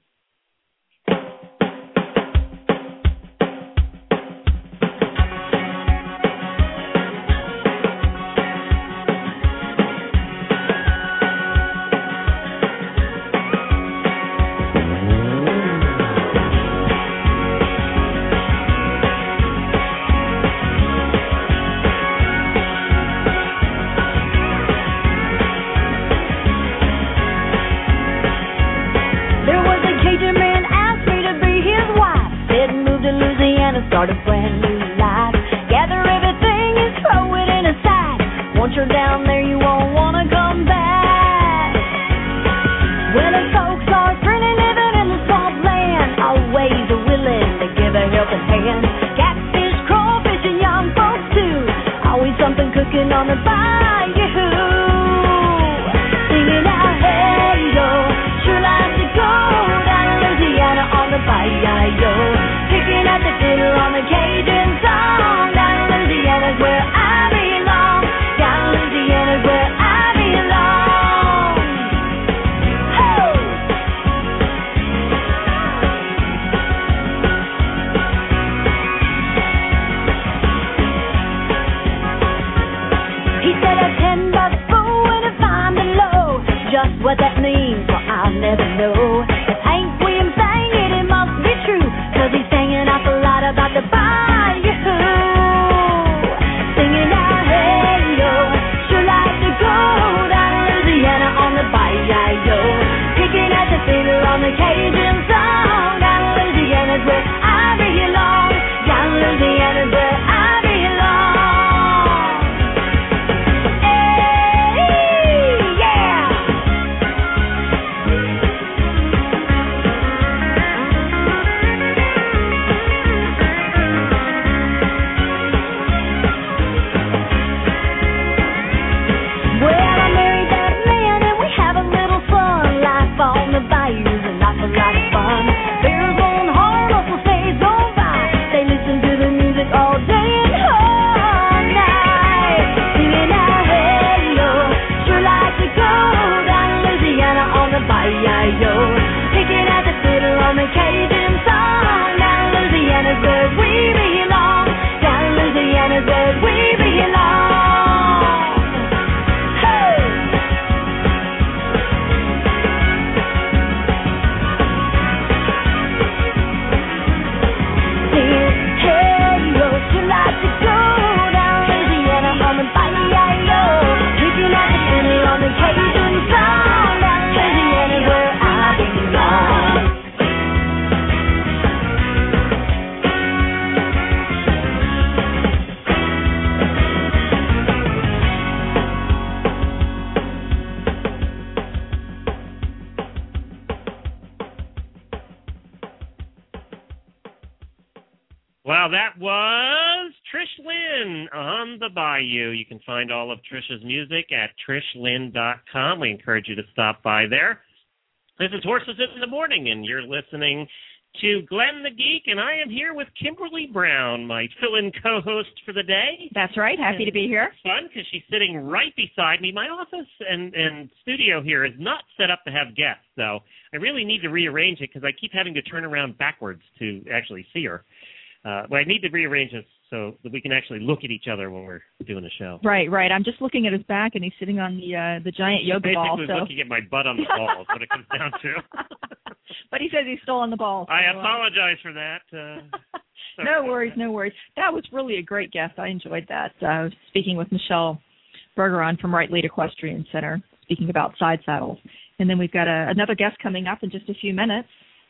Start a brand new life. Gather everything and throw it in a sack. Once you're down there, you won't want to come back. When the folks are grinning, living in the swamp land, always willing to give a helping hand. Catfish, crawfish, and young folks too. Always something cooking on the bayou. Singing out, hey yo, sure like to go down to Louisiana on the bayou. Picking at the fiddle on the Cajun song. Down in Louisiana's where I belong. Down in Louisiana's where I belong. Ho! He said a $10 bow and a $5 below. Just what that means, well, I'll never know. If Hank Williams sang it, it must be true. 'Cause he's singing out a lot about the bayou. Singing out, hey yo, sure like to go down to Louisiana on the bayou. Picking at the fiddle on the Cajun song. Down to Louisiana's where I belong. Down to Louisiana's where I belong. Hey, yeah. Picking at the fiddle on the Cajun song. Down in Louisiana's where we belong. Down in Louisiana's where we belong. Hey! Singing, hey yo, you like to go down in Louisiana on the bayou. Picking at the fiddle on the Cajun song. Well, that was Trish Lynn on the Bayou. You can find all of Trish's music at TrishLynn.com. We encourage you to stop by there. This is Horses in the Morning, and you're listening to Glenn the Geek, and I am here with Kimberly Brown, my fill-in co-host for the day. That's right. Happy to be here. It's fun because she's sitting right beside me. My office and studio here is not set up to have guests, so I really need to rearrange it because I keep having to turn around backwards to actually see her. But I need to rearrange it so that we can actually look at each other when we're doing the show. Right. I'm just looking at his back, and he's sitting on the giant yoga ball. Basically looking at my butt on the ball is what it comes down to. But he says he's still on the ball. So, I apologize for that. No worries. That was really a great guest. I enjoyed that. I was speaking with Michelle Bergeron from Wright Lead Equestrian Center, speaking about side saddles. And then we've got another guest coming up in just a few minutes.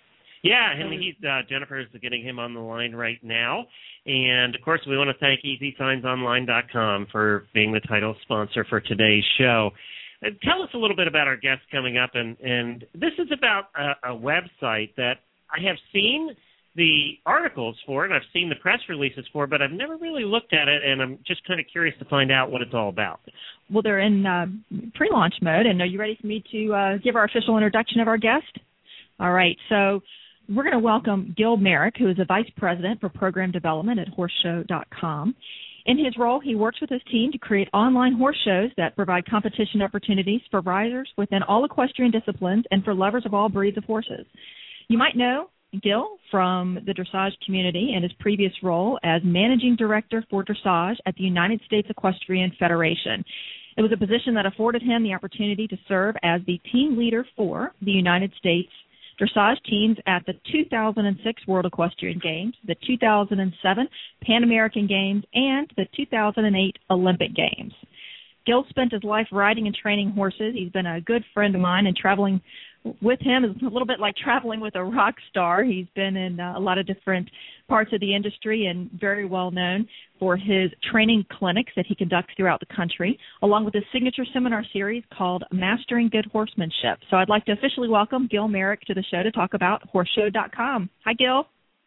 Yeah, and Jennifer is getting him on the line right now. And, of course, we want to thank EasySignsOnline.com for being the title sponsor for today's show. Tell us a little bit about our guest coming up. And this is about a website that I have seen the articles for, and I've seen the press releases for, but I've never really looked at it, and I'm just kind of curious to find out what it's all about. Well, they're in pre-launch mode, and are you ready for me to give our official introduction of our guest? All right, so we're going to welcome Gil Merrick, who is a Vice President for Program Development at Horseshow.com. In his role, he works with his team to create online horse shows that provide competition opportunities for riders within all equestrian disciplines and for lovers of all breeds of horses. You might know Gil from the dressage community and his previous role as Managing Director for Dressage at the United States Equestrian Federation. It was a position that afforded him the opportunity to serve as the team leader for the United States dressage teams at the 2006 World Equestrian Games, the 2007 Pan American Games, and the 2008 Olympic Games. Gil spent his life riding and training horses. He's been a good friend of mine, and traveling with him is a little bit like traveling with a rock star. He's been in a lot of different parts of the industry and very well known for his training clinics that he conducts throughout the country, along with his signature seminar series called Mastering Good Horsemanship. So I'd like to officially welcome Gil Merrick to the show to talk about Horseshow.com. Hi, Gil.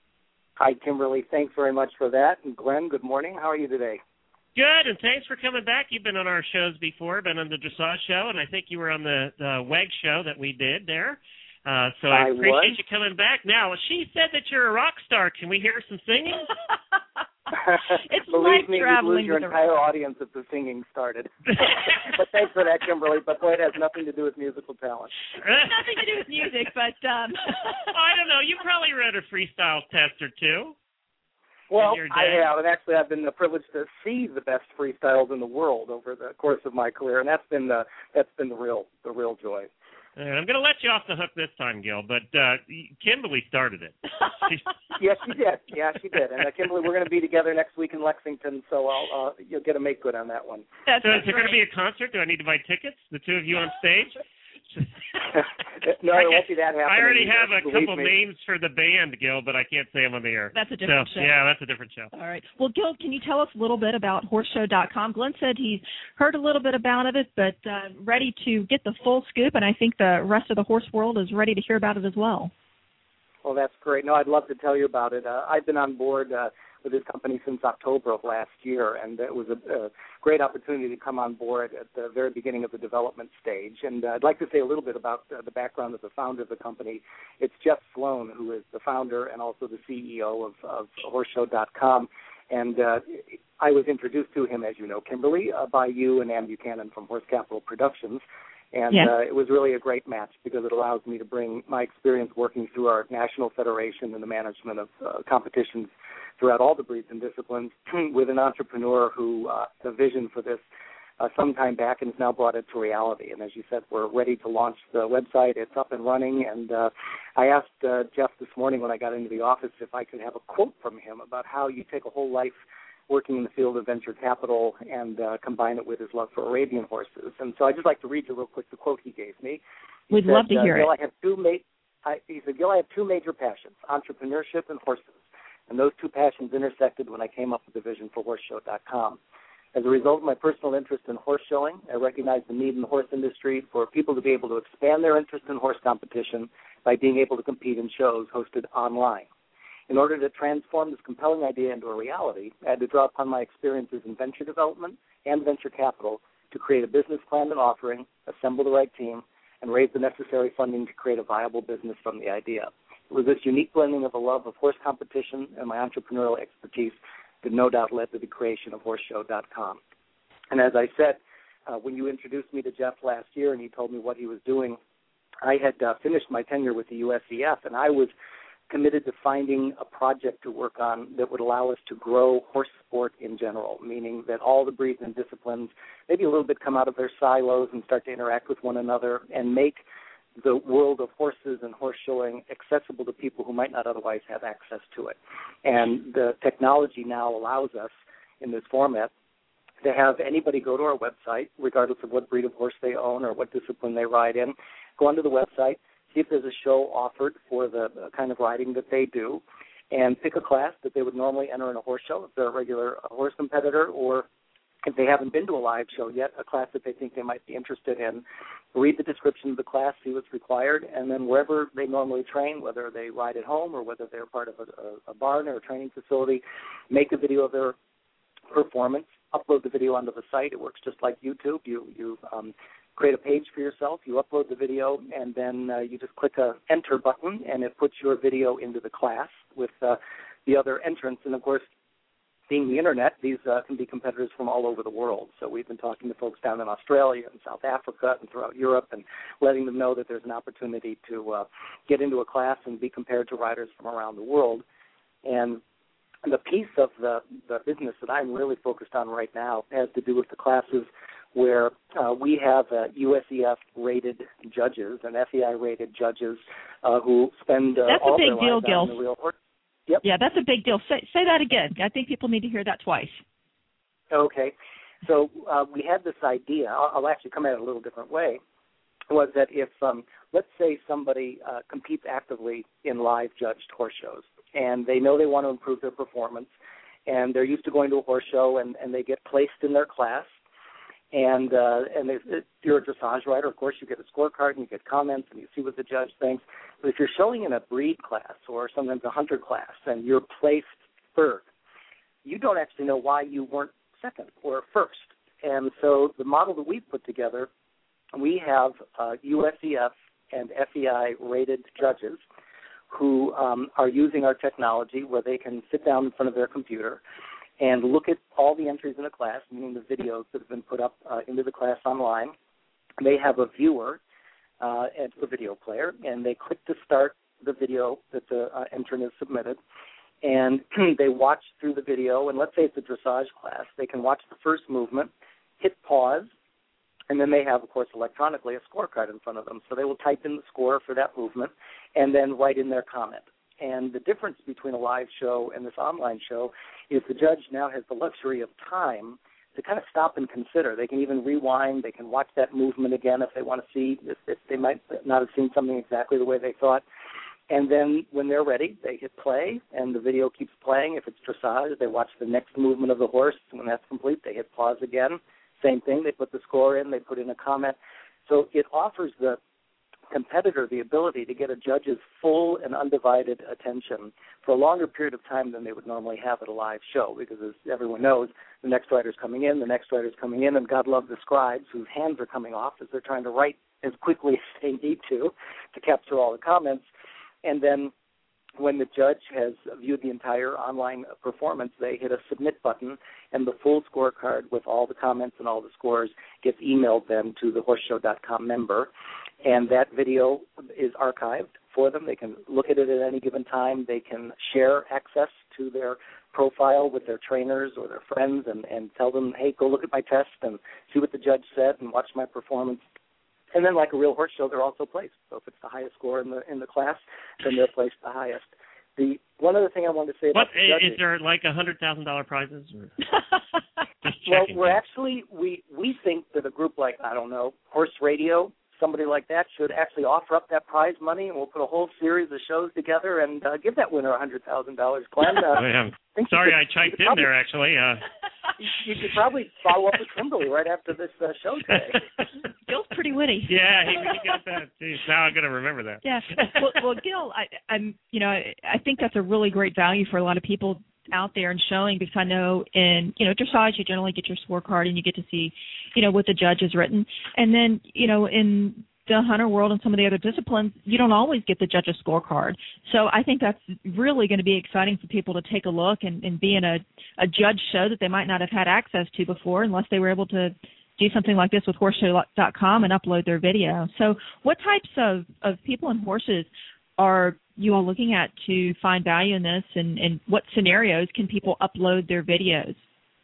Hi, Kimberly. Thanks very much for that. And Glenn, good morning. How are you today? Good, and thanks for coming back. You've been on our shows before, been on the Dressage show, and I think you were on the WEG show that we did there. So I appreciate you coming back. Now, she said that you're a rock star. Can we hear some singing? It's Believe like me, traveling you'd lose your entire audience if the singing started. But thanks for that, Kimberly. But boy, it has nothing to do with musical talent. Nothing to do with music, but I don't know. You probably read a freestyle test or two. Well, I have, and actually I've been privileged to see the best freestyles in the world over the course of my career, and that's been the real joy. I'm going to let you off the hook this time, Gil, but Kimberly started it. Yes, she did. Yeah, she did. And Kimberly, we're going to be together next week in Lexington, so you'll get a make good on that one. So is there going to be a concert? Do I need to buy tickets? The two of you on stage? No, it won't be that happening. I already have a couple names for the band, Gil, but I can't say them on the air. That's a different show. Yeah, that's a different show. All right. Well, Gil, can you tell us a little bit about Horseshow.com? Glenn said he's heard a little bit about it, but ready to get the full scoop, and I think the rest of the horse world is ready to hear about it as well. Well, that's great. No, I'd love to tell you about it. I've been on board with this company since October of last year, and it was a great opportunity to come on board at the very beginning of the development stage. And I'd like to say a little bit about the background of the founder of the company. It's Jeff Sloan, who is the founder and also the CEO of Horseshow.com. And I was introduced to him, as you know, Kimberly, by you and Ann Buchanan from Horse Capital Productions. And it was really a great match because it allows me to bring my experience working through our national federation and the management of competitions throughout all the breeds and disciplines with an entrepreneur who had a vision for this some time back and has now brought it to reality. And as you said, we're ready to launch the website. It's up and running. And I asked Jeff this morning when I got into the office if I could have a quote from him about how you take a whole life working in the field of venture capital and combine it with his love for Arabian horses. And so I'd just like to read you real quick the quote he gave me. We'd love to hear Gil, it. He said, Gil, I have two major passions, entrepreneurship and horses. And those two passions intersected when I came up with the vision for Horseshow.com. As a result of my personal interest in horse showing, I recognize the need in the horse industry for people to be able to expand their interest in horse competition by being able to compete in shows hosted online. In order to transform this compelling idea into a reality, I had to draw upon my experiences in venture development and venture capital to create a business plan and offering, assemble the right team, and raise the necessary funding to create a viable business from the idea. It was this unique blending of a love of horse competition and my entrepreneurial expertise that no doubt led to the creation of Horseshow.com. And as I said, when you introduced me to Jeff last year and he told me what he was doing, I had finished my tenure with the USEF, and I was committed to finding a project to work on that would allow us to grow horse sport in general, meaning that all the breeds and disciplines maybe a little bit come out of their silos and start to interact with one another and make the world of horses and horse showing accessible to people who might not otherwise have access to it. And the technology now allows us in this format to have anybody go to our website, regardless of what breed of horse they own or what discipline they ride in, go onto the website, see if there's a show offered for the kind of riding that they do, and pick a class that they would normally enter in a horse show if they're a regular horse competitor, or if they haven't been to a live show yet, a class that they think they might be interested in. Read the description of the class, see what's required, and then wherever they normally train, whether they ride at home or whether they're part of a barn or a training facility, make a video of their performance, upload the video onto the site. It works just like YouTube. You create a page for yourself, you upload the video, and then you just click a enter button, and it puts your video into the class with the other entrants. And, of course, being the Internet, these can be competitors from all over the world. So we've been talking to folks down in Australia and South Africa and throughout Europe and letting them know that there's an opportunity to get into a class and be compared to riders from around the world. And the piece of the business that I'm really focused on right now has to do with the classes where we have USEF-rated judges and FEI-rated judges who spend all their lives out on the real horse. Yep. Yeah, that's a big deal. Say that again. I think people need to hear that twice. Okay. So we had this idea. I'll actually come at it a little different way, was that if, let's say somebody competes actively in live judged horse shows, and they know they want to improve their performance, and they're used to going to a horse show, and they get placed in their class, and if you're a dressage rider, of course, you get a scorecard and you get comments and you see what the judge thinks. But if you're showing in a breed class or sometimes a hunter class and you're placed third, you don't actually know why you weren't second or first. And so the model that we've put together, we have USEF and FEI-rated judges who are using our technology where they can sit down in front of their computer and look at all the entries in the class, meaning the videos that have been put up into the class online. They have a viewer and a video player, and they click to start the video that the entrant has submitted, and they watch through the video, and let's say it's a dressage class. They can watch the first movement, hit pause, and then they have, of course, electronically a scorecard in front of them. So they will type in the score for that movement and then write in their comment. And the difference between a live show and this online show is the judge now has the luxury of time to kind of stop and consider. They can even rewind. They can watch that movement again if they want to see, if they might not have seen something exactly the way they thought. And then when they're ready, they hit play, and the video keeps playing. If it's dressage, they watch the next movement of the horse. And when that's complete, they hit pause again. Same thing. They put the score in. They put in a comment. So it offers the competitor the ability to get a judge's full and undivided attention for a longer period of time than they would normally have at a live show, because as everyone knows, the next rider's coming in, and God love the scribes whose hands are coming off as they're trying to write as quickly as they need to capture all the comments. And then when the judge has viewed the entire online performance, they hit a submit button, and the full scorecard with all the comments and all the scores gets emailed then to the Horseshow.com member. And that video is archived for them. They can look at it at any given time. They can share access to their profile with their trainers or their friends and tell them, hey, go look at my test and see what the judge said and watch my performance. And then, like a real horse show, they're also placed. So if it's the highest score in the class, then they're placed the highest. The one other thing I wanted to say about the judges, is there like $100,000 prizes? Or? Well, we're actually we think that a group like, I don't know, Horse Radio, somebody like that should actually offer up that prize money, and we'll put a whole series of shows together and give that winner $100,000. Glenn, sorry, I chiped in there, actually. You should probably follow up with Kimberly right after this show today. Gil's pretty witty. Yeah, he really got that. Jeez, now I'm going to remember that. Yeah. Well, Gil, I think that's a really great value for a lot of people out there and showing, because I know in, dressage, you generally get your scorecard and you get to see, what the judge has written. And then, in the hunter world and some of the other disciplines, you don't always get the judge's scorecard. So I think that's really going to be exciting for people to take a look and be in a judge show that they might not have had access to before unless they were able to do something like this with horseshow.com and upload their video. So what types of people and horses are you all looking at to find value in this, and what scenarios can people upload their videos?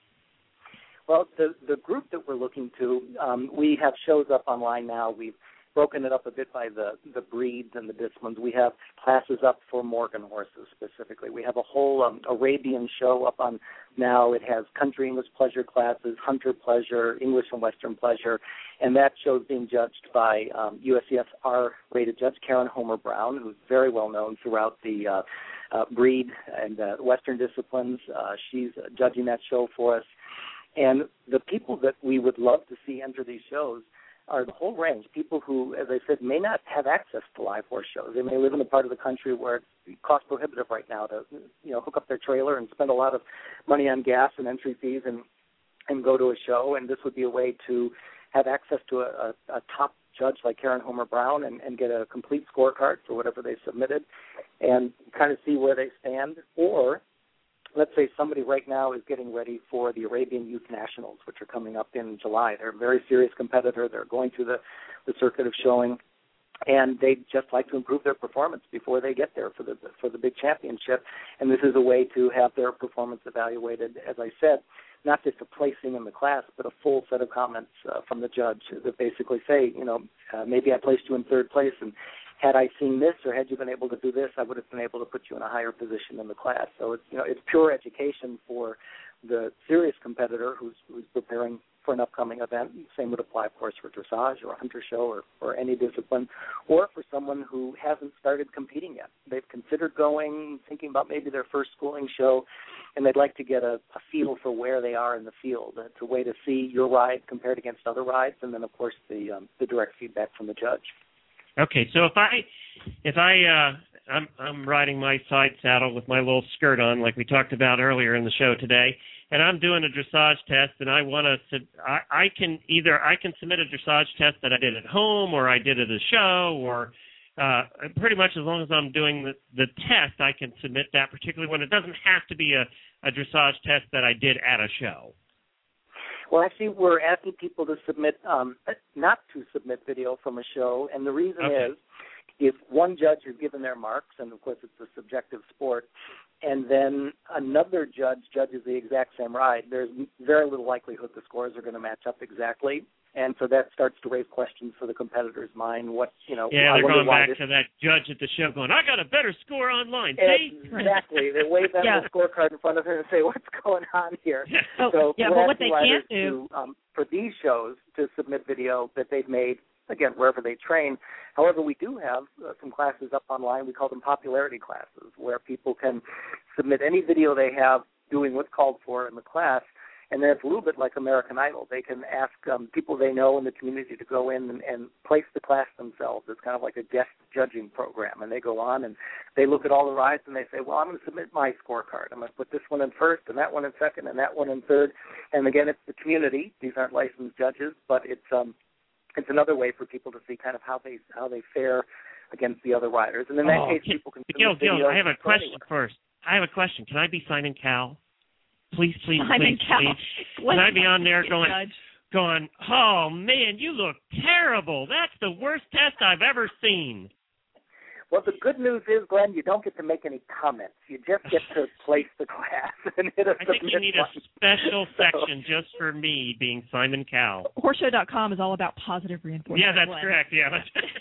Well, the group that we're looking to, we have shows up online now. We've broken it up a bit by the breeds and the disciplines. We have classes up for Morgan horses specifically. We have a whole Arabian show up on now. It has country English pleasure classes, hunter pleasure, English and Western pleasure, and that show is being judged by USCS R-rated judge Karen Homer Brown, who's very well known throughout the breed and Western disciplines. She's judging that show for us. And the people that we would love to see enter these shows are the whole range. People who, as I said, may not have access to live horse shows. They may live in a part of the country where it's cost prohibitive right now to, hook up their trailer and spend a lot of money on gas and entry fees and go to a show. And this would be a way to have access to a top judge like Karen Homer Brown and get a complete scorecard for whatever they submitted and kind of see where they stand. Or let's say somebody right now is getting ready for the Arabian Youth Nationals, which are coming up in July. They're a very serious competitor. They're going through the circuit of showing, and they'd just like to improve their performance before they get there for the big championship. And this is a way to have their performance evaluated, as I said, not just a placing in the class, but a full set of comments from the judge that basically say, maybe I placed you in third place, and had I seen this or had you been able to do this, I would have been able to put you in a higher position in the class. So it's pure education for the serious competitor who's preparing for an upcoming event. Same would apply, of course, for dressage or a hunter show or any discipline, or for someone who hasn't started competing yet. They've considered going, thinking about maybe their first schooling show, and they'd like to get a feel for where they are in the field. It's a way to see your ride compared against other rides, and then, of course, the direct feedback from the judge. Okay, so I'm riding my side saddle with my little skirt on, like we talked about earlier in the show today, and I'm doing a dressage test, and I want to, I can submit a dressage test that I did at home, or I did at a show, or pretty much as long as I'm doing the test, I can submit that, particularly when it doesn't have to be a dressage test that I did at a show. Well, actually, we're asking people to submit, not to submit video from a show, and the reason is if one judge has given their marks, and of course it's a subjective sport, and then another judge judges the exact same ride, there's very little likelihood the scores are going to match up exactly. And so that starts to raise questions for the competitor's mind. Yeah, they're going back to that judge at the show going, I got a better score online, see? Exactly. They wave that little scorecard in front of her and say, what's going on here? So what they can't do for these shows to submit video that they've made, again, wherever they train. However, we do have some classes up online. We call them popularity classes, where people can submit any video they have doing what's called for in the class. And then it's a little bit like American Idol. They can ask people they know in the community to go in and place the class themselves. It's kind of like a guest judging program. And they go on and they look at all the rides and they say, well, I'm going to submit my scorecard. I'm going to put this one in first and that one in second and that one in third. And again, it's the community. These aren't licensed judges, but it's another way for people to see kind of how they fare against the other riders. And in that case, people can submit Gil, I have a question first. I have a question. Can I be Simon Cowell? Please. Can I be on there going, oh, man, you look terrible. That's the worst test I've ever seen. Well, the good news is, Glenn, you don't get to make any comments. You just get to place the class and hit a submit. I think you need a special section just for me being Simon Cowell. Horseshow.com is all about positive reinforcement. Yeah, that's correct. Yeah.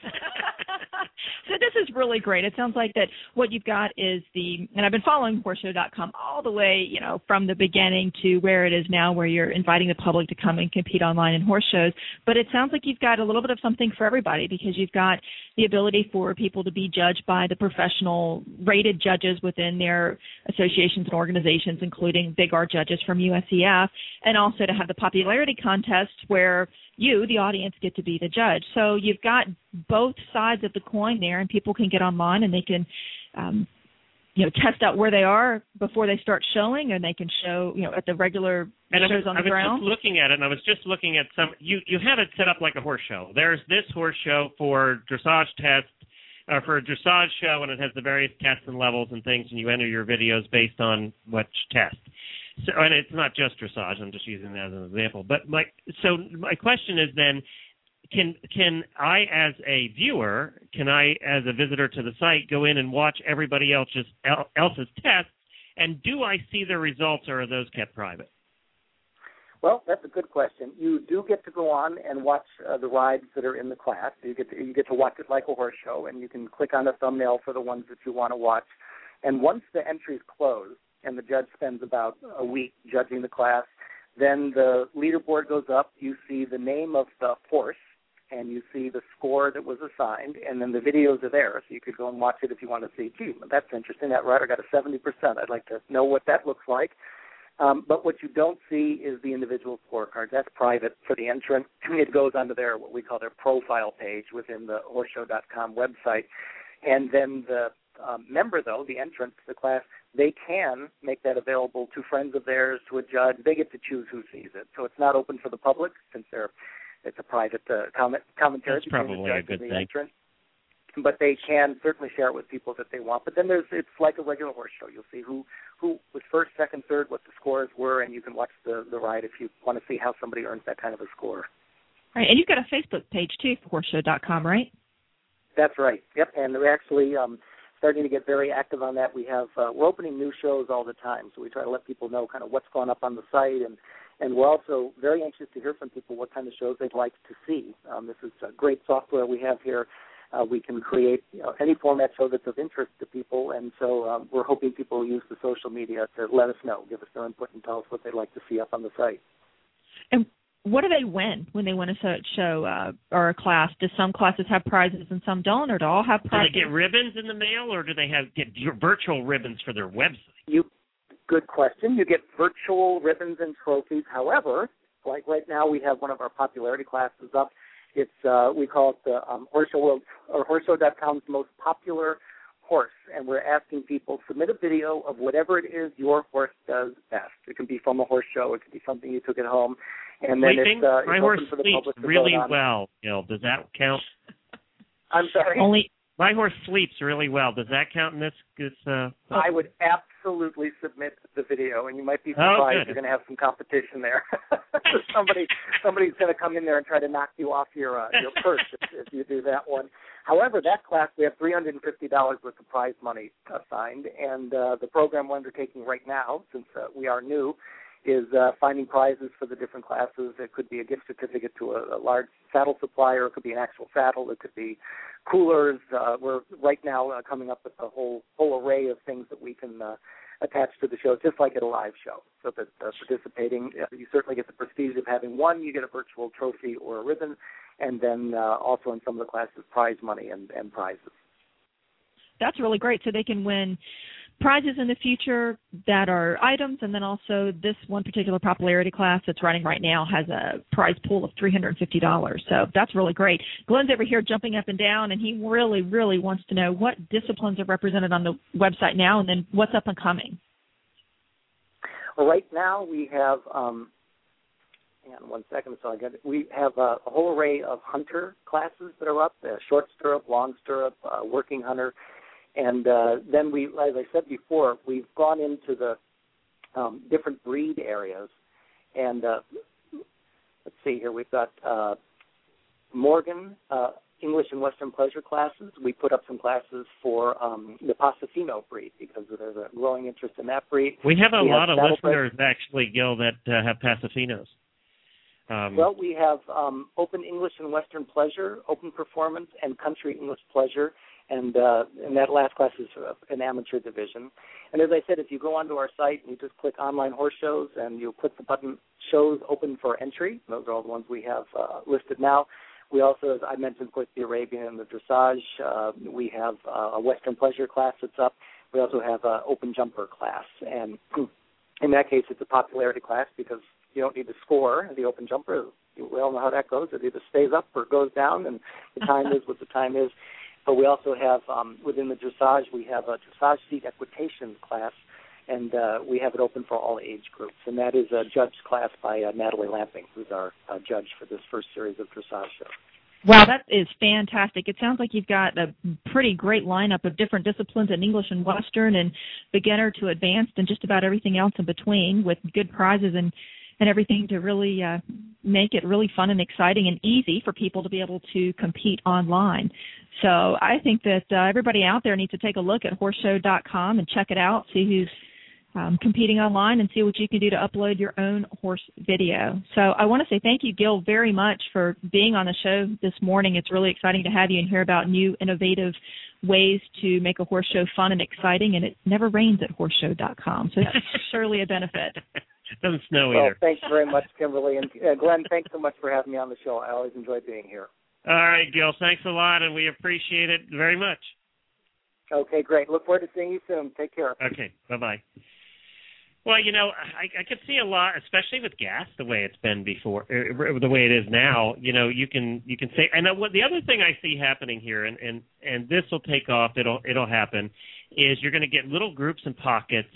So this is really great. It sounds like that what you've got is and I've been following Horseshow.com all the way, from the beginning to where it is now, where you're inviting the public to come and compete online in horse shows. But it sounds like you've got a little bit of something for everybody, because you've got the ability for people to be judged by the professional rated judges within their associations and organizations, including Big R judges from USEF, and also to have the popularity contest where you, the audience, get to be the judge. So you've got both sides of the coin there, and people can get online and they can test out where they are before they start showing, and they can show, at the regular shows on the ground? I was just looking at it, and I was just looking at some. You have it set up like a horse show. There's this horse show for dressage test, for a dressage show, and it has the various tests and levels and things, and you enter your videos based on which test. So, and it's not just dressage. I'm just using that as an example. But my question is then, can I, as a viewer, as a visitor to the site, go in and watch everybody else's tests, and do I see the results, or are those kept private? Well, that's a good question. You do get to go on and watch the rides that are in the class. You get to watch it like a horse show, and you can click on a thumbnail for the ones that you want to watch. And once the entries close, and the judge spends about a week judging the class, then the leaderboard goes up. You see the name of the horse, and you see the score that was assigned, and then the videos are there, so you could go and watch it if you want to see, that's interesting, that rider got a 70%. I'd like to know what that looks like. But what you don't see is the individual scorecard. That's private for the entrant. It goes onto their, what we call their profile page within the horseshow.com website. And then the member, though, the entrant to the class, they can make that available to friends of theirs, to a judge. They get to choose who sees it. So it's not open for the public, since it's a private commentary. That's probably a good thing. Entrant. But they can certainly share it with people that they want. But then it's like a regular horse show. You'll see who was first, second, third, what the scores were, and you can watch the ride if you want to see how somebody earns that kind of a score. Right, and you've got a Facebook page, too, for horseshow.com, right? That's right. Yep, and we're actually starting to get very active on that. We're opening new shows all the time, so we try to let people know kind of what's going up on the site, and we're also very anxious to hear from people what kind of shows they'd like to see. This is great software we have here. We can create any format show that's of interest to people, and so we're hoping people use the social media to let us know, give us their input, and tell us what they'd like to see up on the site. And what do they win when they win a show or a class? Do some classes have prizes and some don't, or do all have prizes? Do they get ribbons in the mail, or do they get virtual ribbons for their website? Good question. You get virtual ribbons and trophies. However, like right now, we have one of our popularity classes up. It's we call it the Horse Show World, or horseshow.com's most popular horse, and we're asking people submit a video of whatever it is your horse does best. It can be from a horse show. It could be something you took at home, and then it's my horse open for the sleeps public to really vote on. well. Does that count? I'm sorry. My horse sleeps really well. Does that count in this? I would absolutely submit the video, and you might be surprised you're going to have some competition there. Somebody's going to come in there and try to knock you off your purse if you do that one. However, that class, we have $350 worth of prize money assigned, and the program we're undertaking right now, since we are new, is finding prizes for the different classes. It could be a gift certificate to a large saddle supplier. It could be an actual saddle. It could be coolers. We're right now coming up with a whole array of things that we can attach to the show, just like at a live show. So that participating, you certainly get the prestige of having won. You get a virtual trophy or a ribbon, and then also in some of the classes, prize money and prizes. That's really great. So they can win prizes in the future that are items, and then also this one particular popularity class that's running right now has a prize pool of $350. So that's really great. Glenn's over here jumping up and down, and he really, really wants to know what disciplines are represented on the website now, and then what's up and coming. Well, right now we have, hang on 1 second, so I got it. We have a whole array of hunter classes that are up, short stirrup, long stirrup, working hunter. And then we, as I said before, we've gone into the different breed areas. And let's see here, we've got Morgan, English and Western pleasure classes. We put up some classes for the Pasofino breed because there's a growing interest in that breed. We have a lot of listeners, actually, Gil, that have Pasofinos. Well, we have open English and Western pleasure, open performance, and country English pleasure. And that last class is an amateur division. And as I said, if you go onto our site and you just click online horse shows and you click the button shows open for entry, those are all the ones we have listed now. We also, as I mentioned, of course, the Arabian and the dressage. We have a Western pleasure class that's up. We also have an open jumper class. And in that case, it's a popularity class because you don't need to score the open jumper. We all know how that goes. It either stays up or goes down, and the time is what the time is. But we also have, within the dressage, we have a dressage seat equitation class, and we have it open for all age groups. And that is a judged class by Natalie Lamping, who's our judge for this first series of dressage shows. Wow, that is fantastic. It sounds like you've got a pretty great lineup of different disciplines in English and Western and beginner to advanced and just about everything else in between, with good prizes and everything to really make it really fun and exciting and easy for people to be able to compete online. So I think that everybody out there needs to take a look at horseshow.com and check it out, see who's competing online, and see what you can do to upload your own horse video. So I want to say thank you, Gil, very much for being on the show this morning. It's really exciting to have you and hear about new innovative ways to make a horse show fun and exciting, and it never rains at horseshow.com, so that's surely a benefit. Doesn't snow either. Well, thanks very much, Kimberly. And Glenn, thanks so much for having me on the show. I always enjoy being here. All right, Gil, thanks a lot, and we appreciate it very much. Okay, great. Look forward to seeing you soon. Take care. Okay, bye-bye. Well, you know, I could see a lot, especially with gas, the way it's been before, the way it is now. You know, you can say, and what the other thing I see happening here, and this will take off, it'll happen, is you're going to get little groups and pockets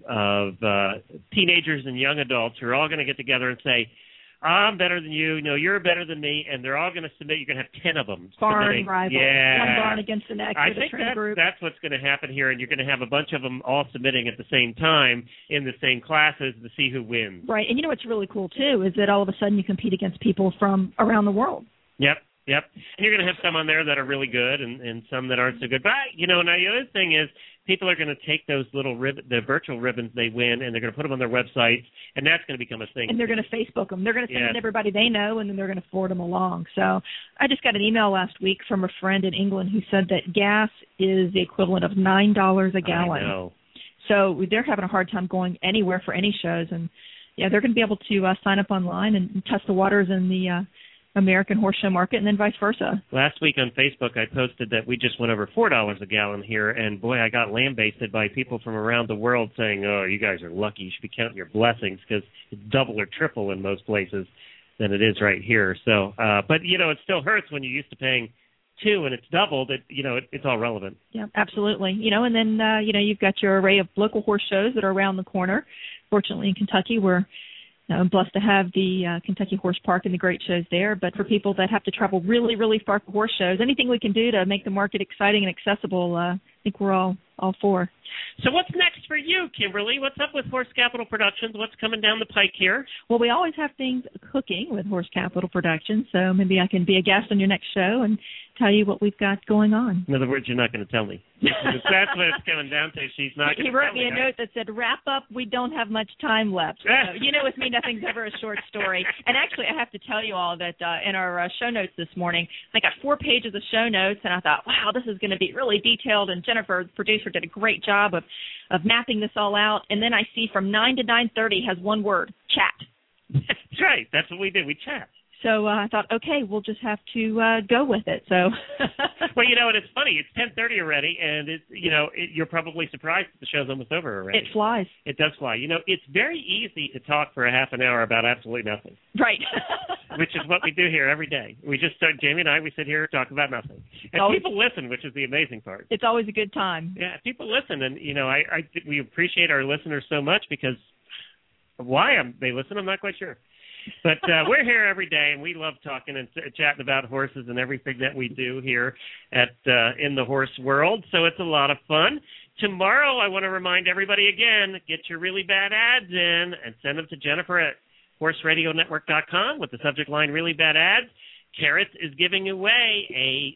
of teenagers and young adults who are all going to get together and say, I'm better than you. No, you're better than me, and they're all going to submit. You're going to have 10 of them. Barn rival. Yeah. One barn against the next. I think that's what's going to happen here, and you're going to have a bunch of them all submitting at the same time in the same classes to see who wins. Right, and you know what's really cool, too, is that all of a sudden you compete against people from around the world. Yep. And you're going to have some on there that are really good and some that aren't so good. But, you know, now the other thing is people are going to take those little the virtual ribbons they win, and they're going to put them on their websites, and that's going to become a thing. And they're going to Facebook them. They're going to send it to everybody they know, and then they're going to forward them along. So I just got an email last week from a friend in England who said that gas is the equivalent of $9 a gallon. I know. So they're having a hard time going anywhere for any shows, and yeah, they're going to be able to sign up online and test the waters in the American horse show market, and then vice versa. Last week on Facebook, I posted that we just went over $4 a gallon here, and boy, I got lambasted by people from around the world saying, oh, you guys are lucky. You should be counting your blessings because it's double or triple in most places than it is right here. So, but, you know, it still hurts when you're used to paying $2 and it's doubled. It's all relevant. Yeah, absolutely. You know, and then, you've got your array of local horse shows that are around the corner. Fortunately, in Kentucky, we're I'm blessed to have the Kentucky Horse Park and the great shows there. But for people that have to travel really, really far for horse shows, anything we can do to make the market exciting and accessible, I think we're all for. So what's next for you, Kimberly? What's up with Horse Capital Productions? What's coming down the pike here? Well, we always have things cooking with Horse Capital Productions, so maybe I can be a guest on your next show and tell you what we've got going on. In other words, you're not going to tell me. That's what it's coming down to. She's not going to tell me. He wrote me a note that said, wrap up, we don't have much time left. So, with me, nothing's ever a short story. And actually, I have to tell you all that in our show notes this morning, I got 4 pages of show notes, and I thought, wow, this is going to be really detailed, and Jennifer, the producer, did a great job of mapping this all out. And then I see from 9 to 9:30 has one word, chat. That's right. That's what we did. We chat. So I thought, okay, we'll just have to go with it. So, well, and it's funny. It's 10:30 already, and you're probably surprised that the show's almost over already. It flies. It does fly. It's very easy to talk for a half an hour about absolutely nothing. Right. Which is what we do here every day. We just start, Jamie and I, we sit here and talk about nothing, and people listen, which is the amazing part. It's always a good time. Yeah, people listen, and we appreciate our listeners so much because why they listen, I'm not quite sure. But we're here every day, and we love talking and chatting about horses and everything that we do here at in the horse world. So it's a lot of fun. Tomorrow, I want to remind everybody again, get your really bad ads in and send them to Jennifer at horseradionetwork.com with the subject line Really Bad Ads. Carrots is giving away a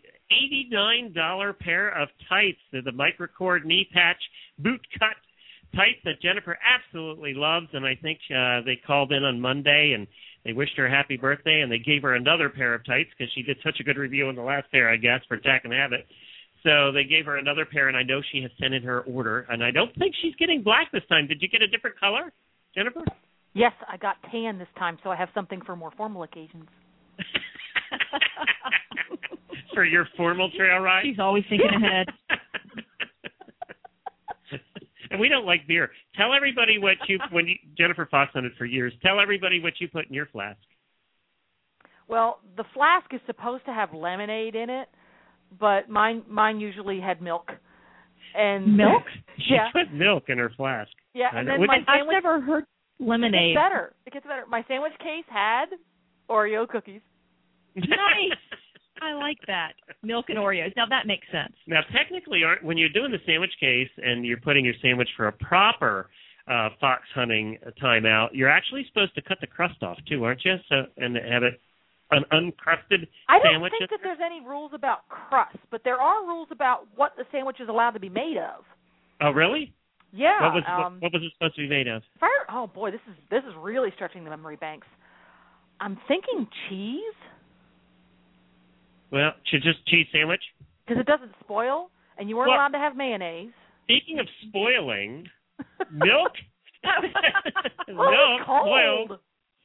$89 pair of tights. They're the Microcord knee patch boot cut tights that Jennifer absolutely loves, and I think they called in on Monday and they wished her a happy birthday, and they gave her another pair of tights because she did such a good review on the last pair, I guess, for Tack and Habit. So they gave her another pair, and I know she has sent in her order, and I don't think she's getting black this time. Did you get a different color, Jennifer? Yes, I got tan this time, so I have something for more formal occasions. For your formal trail ride? She's always thinking ahead. And we don't like beer. Tell everybody what Jennifer Fox on it for years. Tell everybody what you put in your flask. Well, the flask is supposed to have lemonade in it, but mine usually had milk. And milk? She put milk in her flask. Yeah, and then my I've never heard lemonade. It gets better. My sandwich case had Oreo cookies. Nice. I like that. Milk and Oreos. Now that makes sense. Now, technically, when you're doing the sandwich case and you're putting your sandwich for a proper fox hunting timeout, you're actually supposed to cut the crust off too, aren't you? So and have it an uncrusted I don't sandwich. think that there's any rules about crust, but there are rules about what the sandwich is allowed to be made of. Oh, really? Yeah. What was it supposed to be made of? Oh boy, this is really stretching the memory banks. I'm thinking cheese. Well, just cheese sandwich? Because it doesn't spoil, and you weren't allowed to have mayonnaise. Speaking of spoiling, milk? Milk spoiled.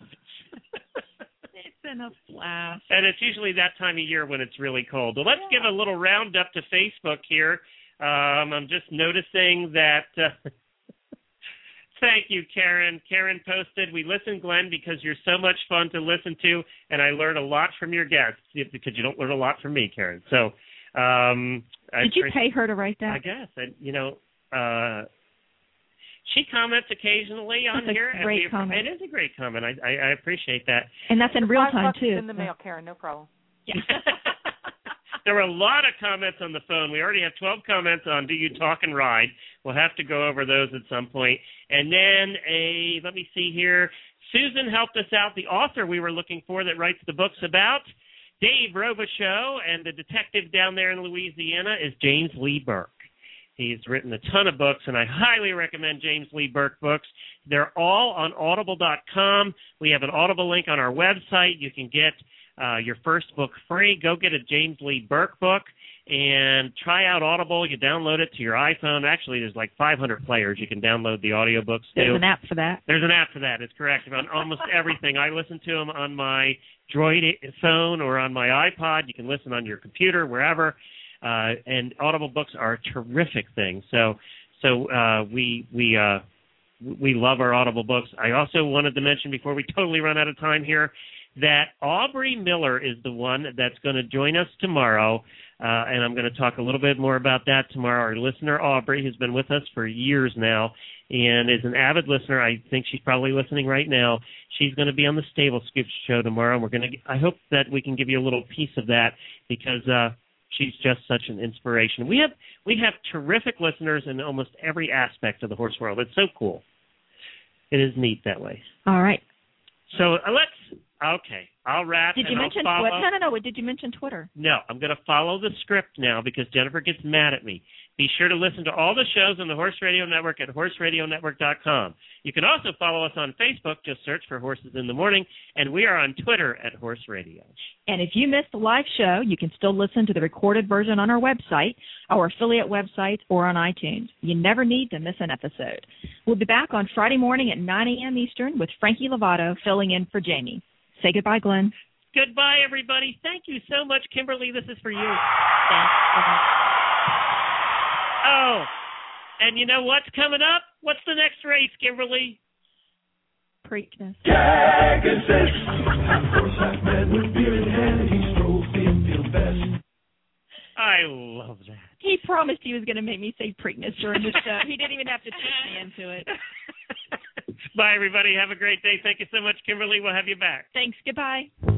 It's in a flask. And it's usually that time of year when it's really cold. Well, let's give a little roundup to Facebook here. I'm just noticing that. Thank you, Karen. Karen posted, "We listen, Glenn, because you're so much fun to listen to, and I learn a lot from your guests, because you don't learn a lot from me, Karen." So, did you pay her to write that? I guess. She comments occasionally on here. That's a great comment. It is a great comment. I appreciate that. And that's in real time, too. In the mail, Karen, no problem. Yeah. There were a lot of comments on the phone. We already have 12 comments on Do You Talk and Ride. We'll have to go over those at some point. And then let me see here. Susan helped us out, the author we were looking for that writes the books about Dave Robichaux, and the detective down there in Louisiana is James Lee Burke. He's written a ton of books, and I highly recommend James Lee Burke books. They're all on Audible.com. We have an Audible link on our website. You can get your first book free. Go get a James Lee Burke book and try out Audible. You download it to your iPhone. Actually, there's like 500 players. You can download the audiobooks too. There's an app for that. There's an app for that. It's correct. On almost everything. I listen to them on my Droid phone or on my iPod. You can listen on your computer, wherever. And Audible books are a terrific thing. So we love our Audible books. I also wanted to mention, before we totally run out of time here, that Aubrey Miller is the one that's going to join us tomorrow, and I'm going to talk a little bit more about that tomorrow. Our listener, Aubrey, has been with us for years now and is an avid listener. I think she's probably listening right now. She's going to be on the Stable Scoop show tomorrow. I hope that we can give you a little piece of that, because she's just such an inspiration. We have terrific listeners in almost every aspect of the horse world. It's so cool. It is neat that way. All right. So I'll wrap. Did you mention Twitter? No. Did you mention Twitter? No, I'm going to follow the script now because Jennifer gets mad at me. Be sure to listen to all the shows on the Horse Radio Network at horseradionetwork.com. You can also follow us on Facebook. Just search for Horses in the Morning, and we are on Twitter at Horse Radio. And if you missed the live show, you can still listen to the recorded version on our website, our affiliate websites, or on iTunes. You never need to miss an episode. We'll be back on Friday morning at 9 a.m. Eastern with Frankie Lovato filling in for Jamie. Say goodbye, Glenn. Goodbye, everybody. Thank you so much, Kimberly. This is for you. Thanks. Oh, and you know what's coming up? What's the next race, Kimberly? Preakness. I love that. He promised he was going to make me say Preakness during the show. He didn't even have to teach me into it. Bye, everybody. Have a great day. Thank you so much, Kimberly. We'll have you back. Thanks. Goodbye.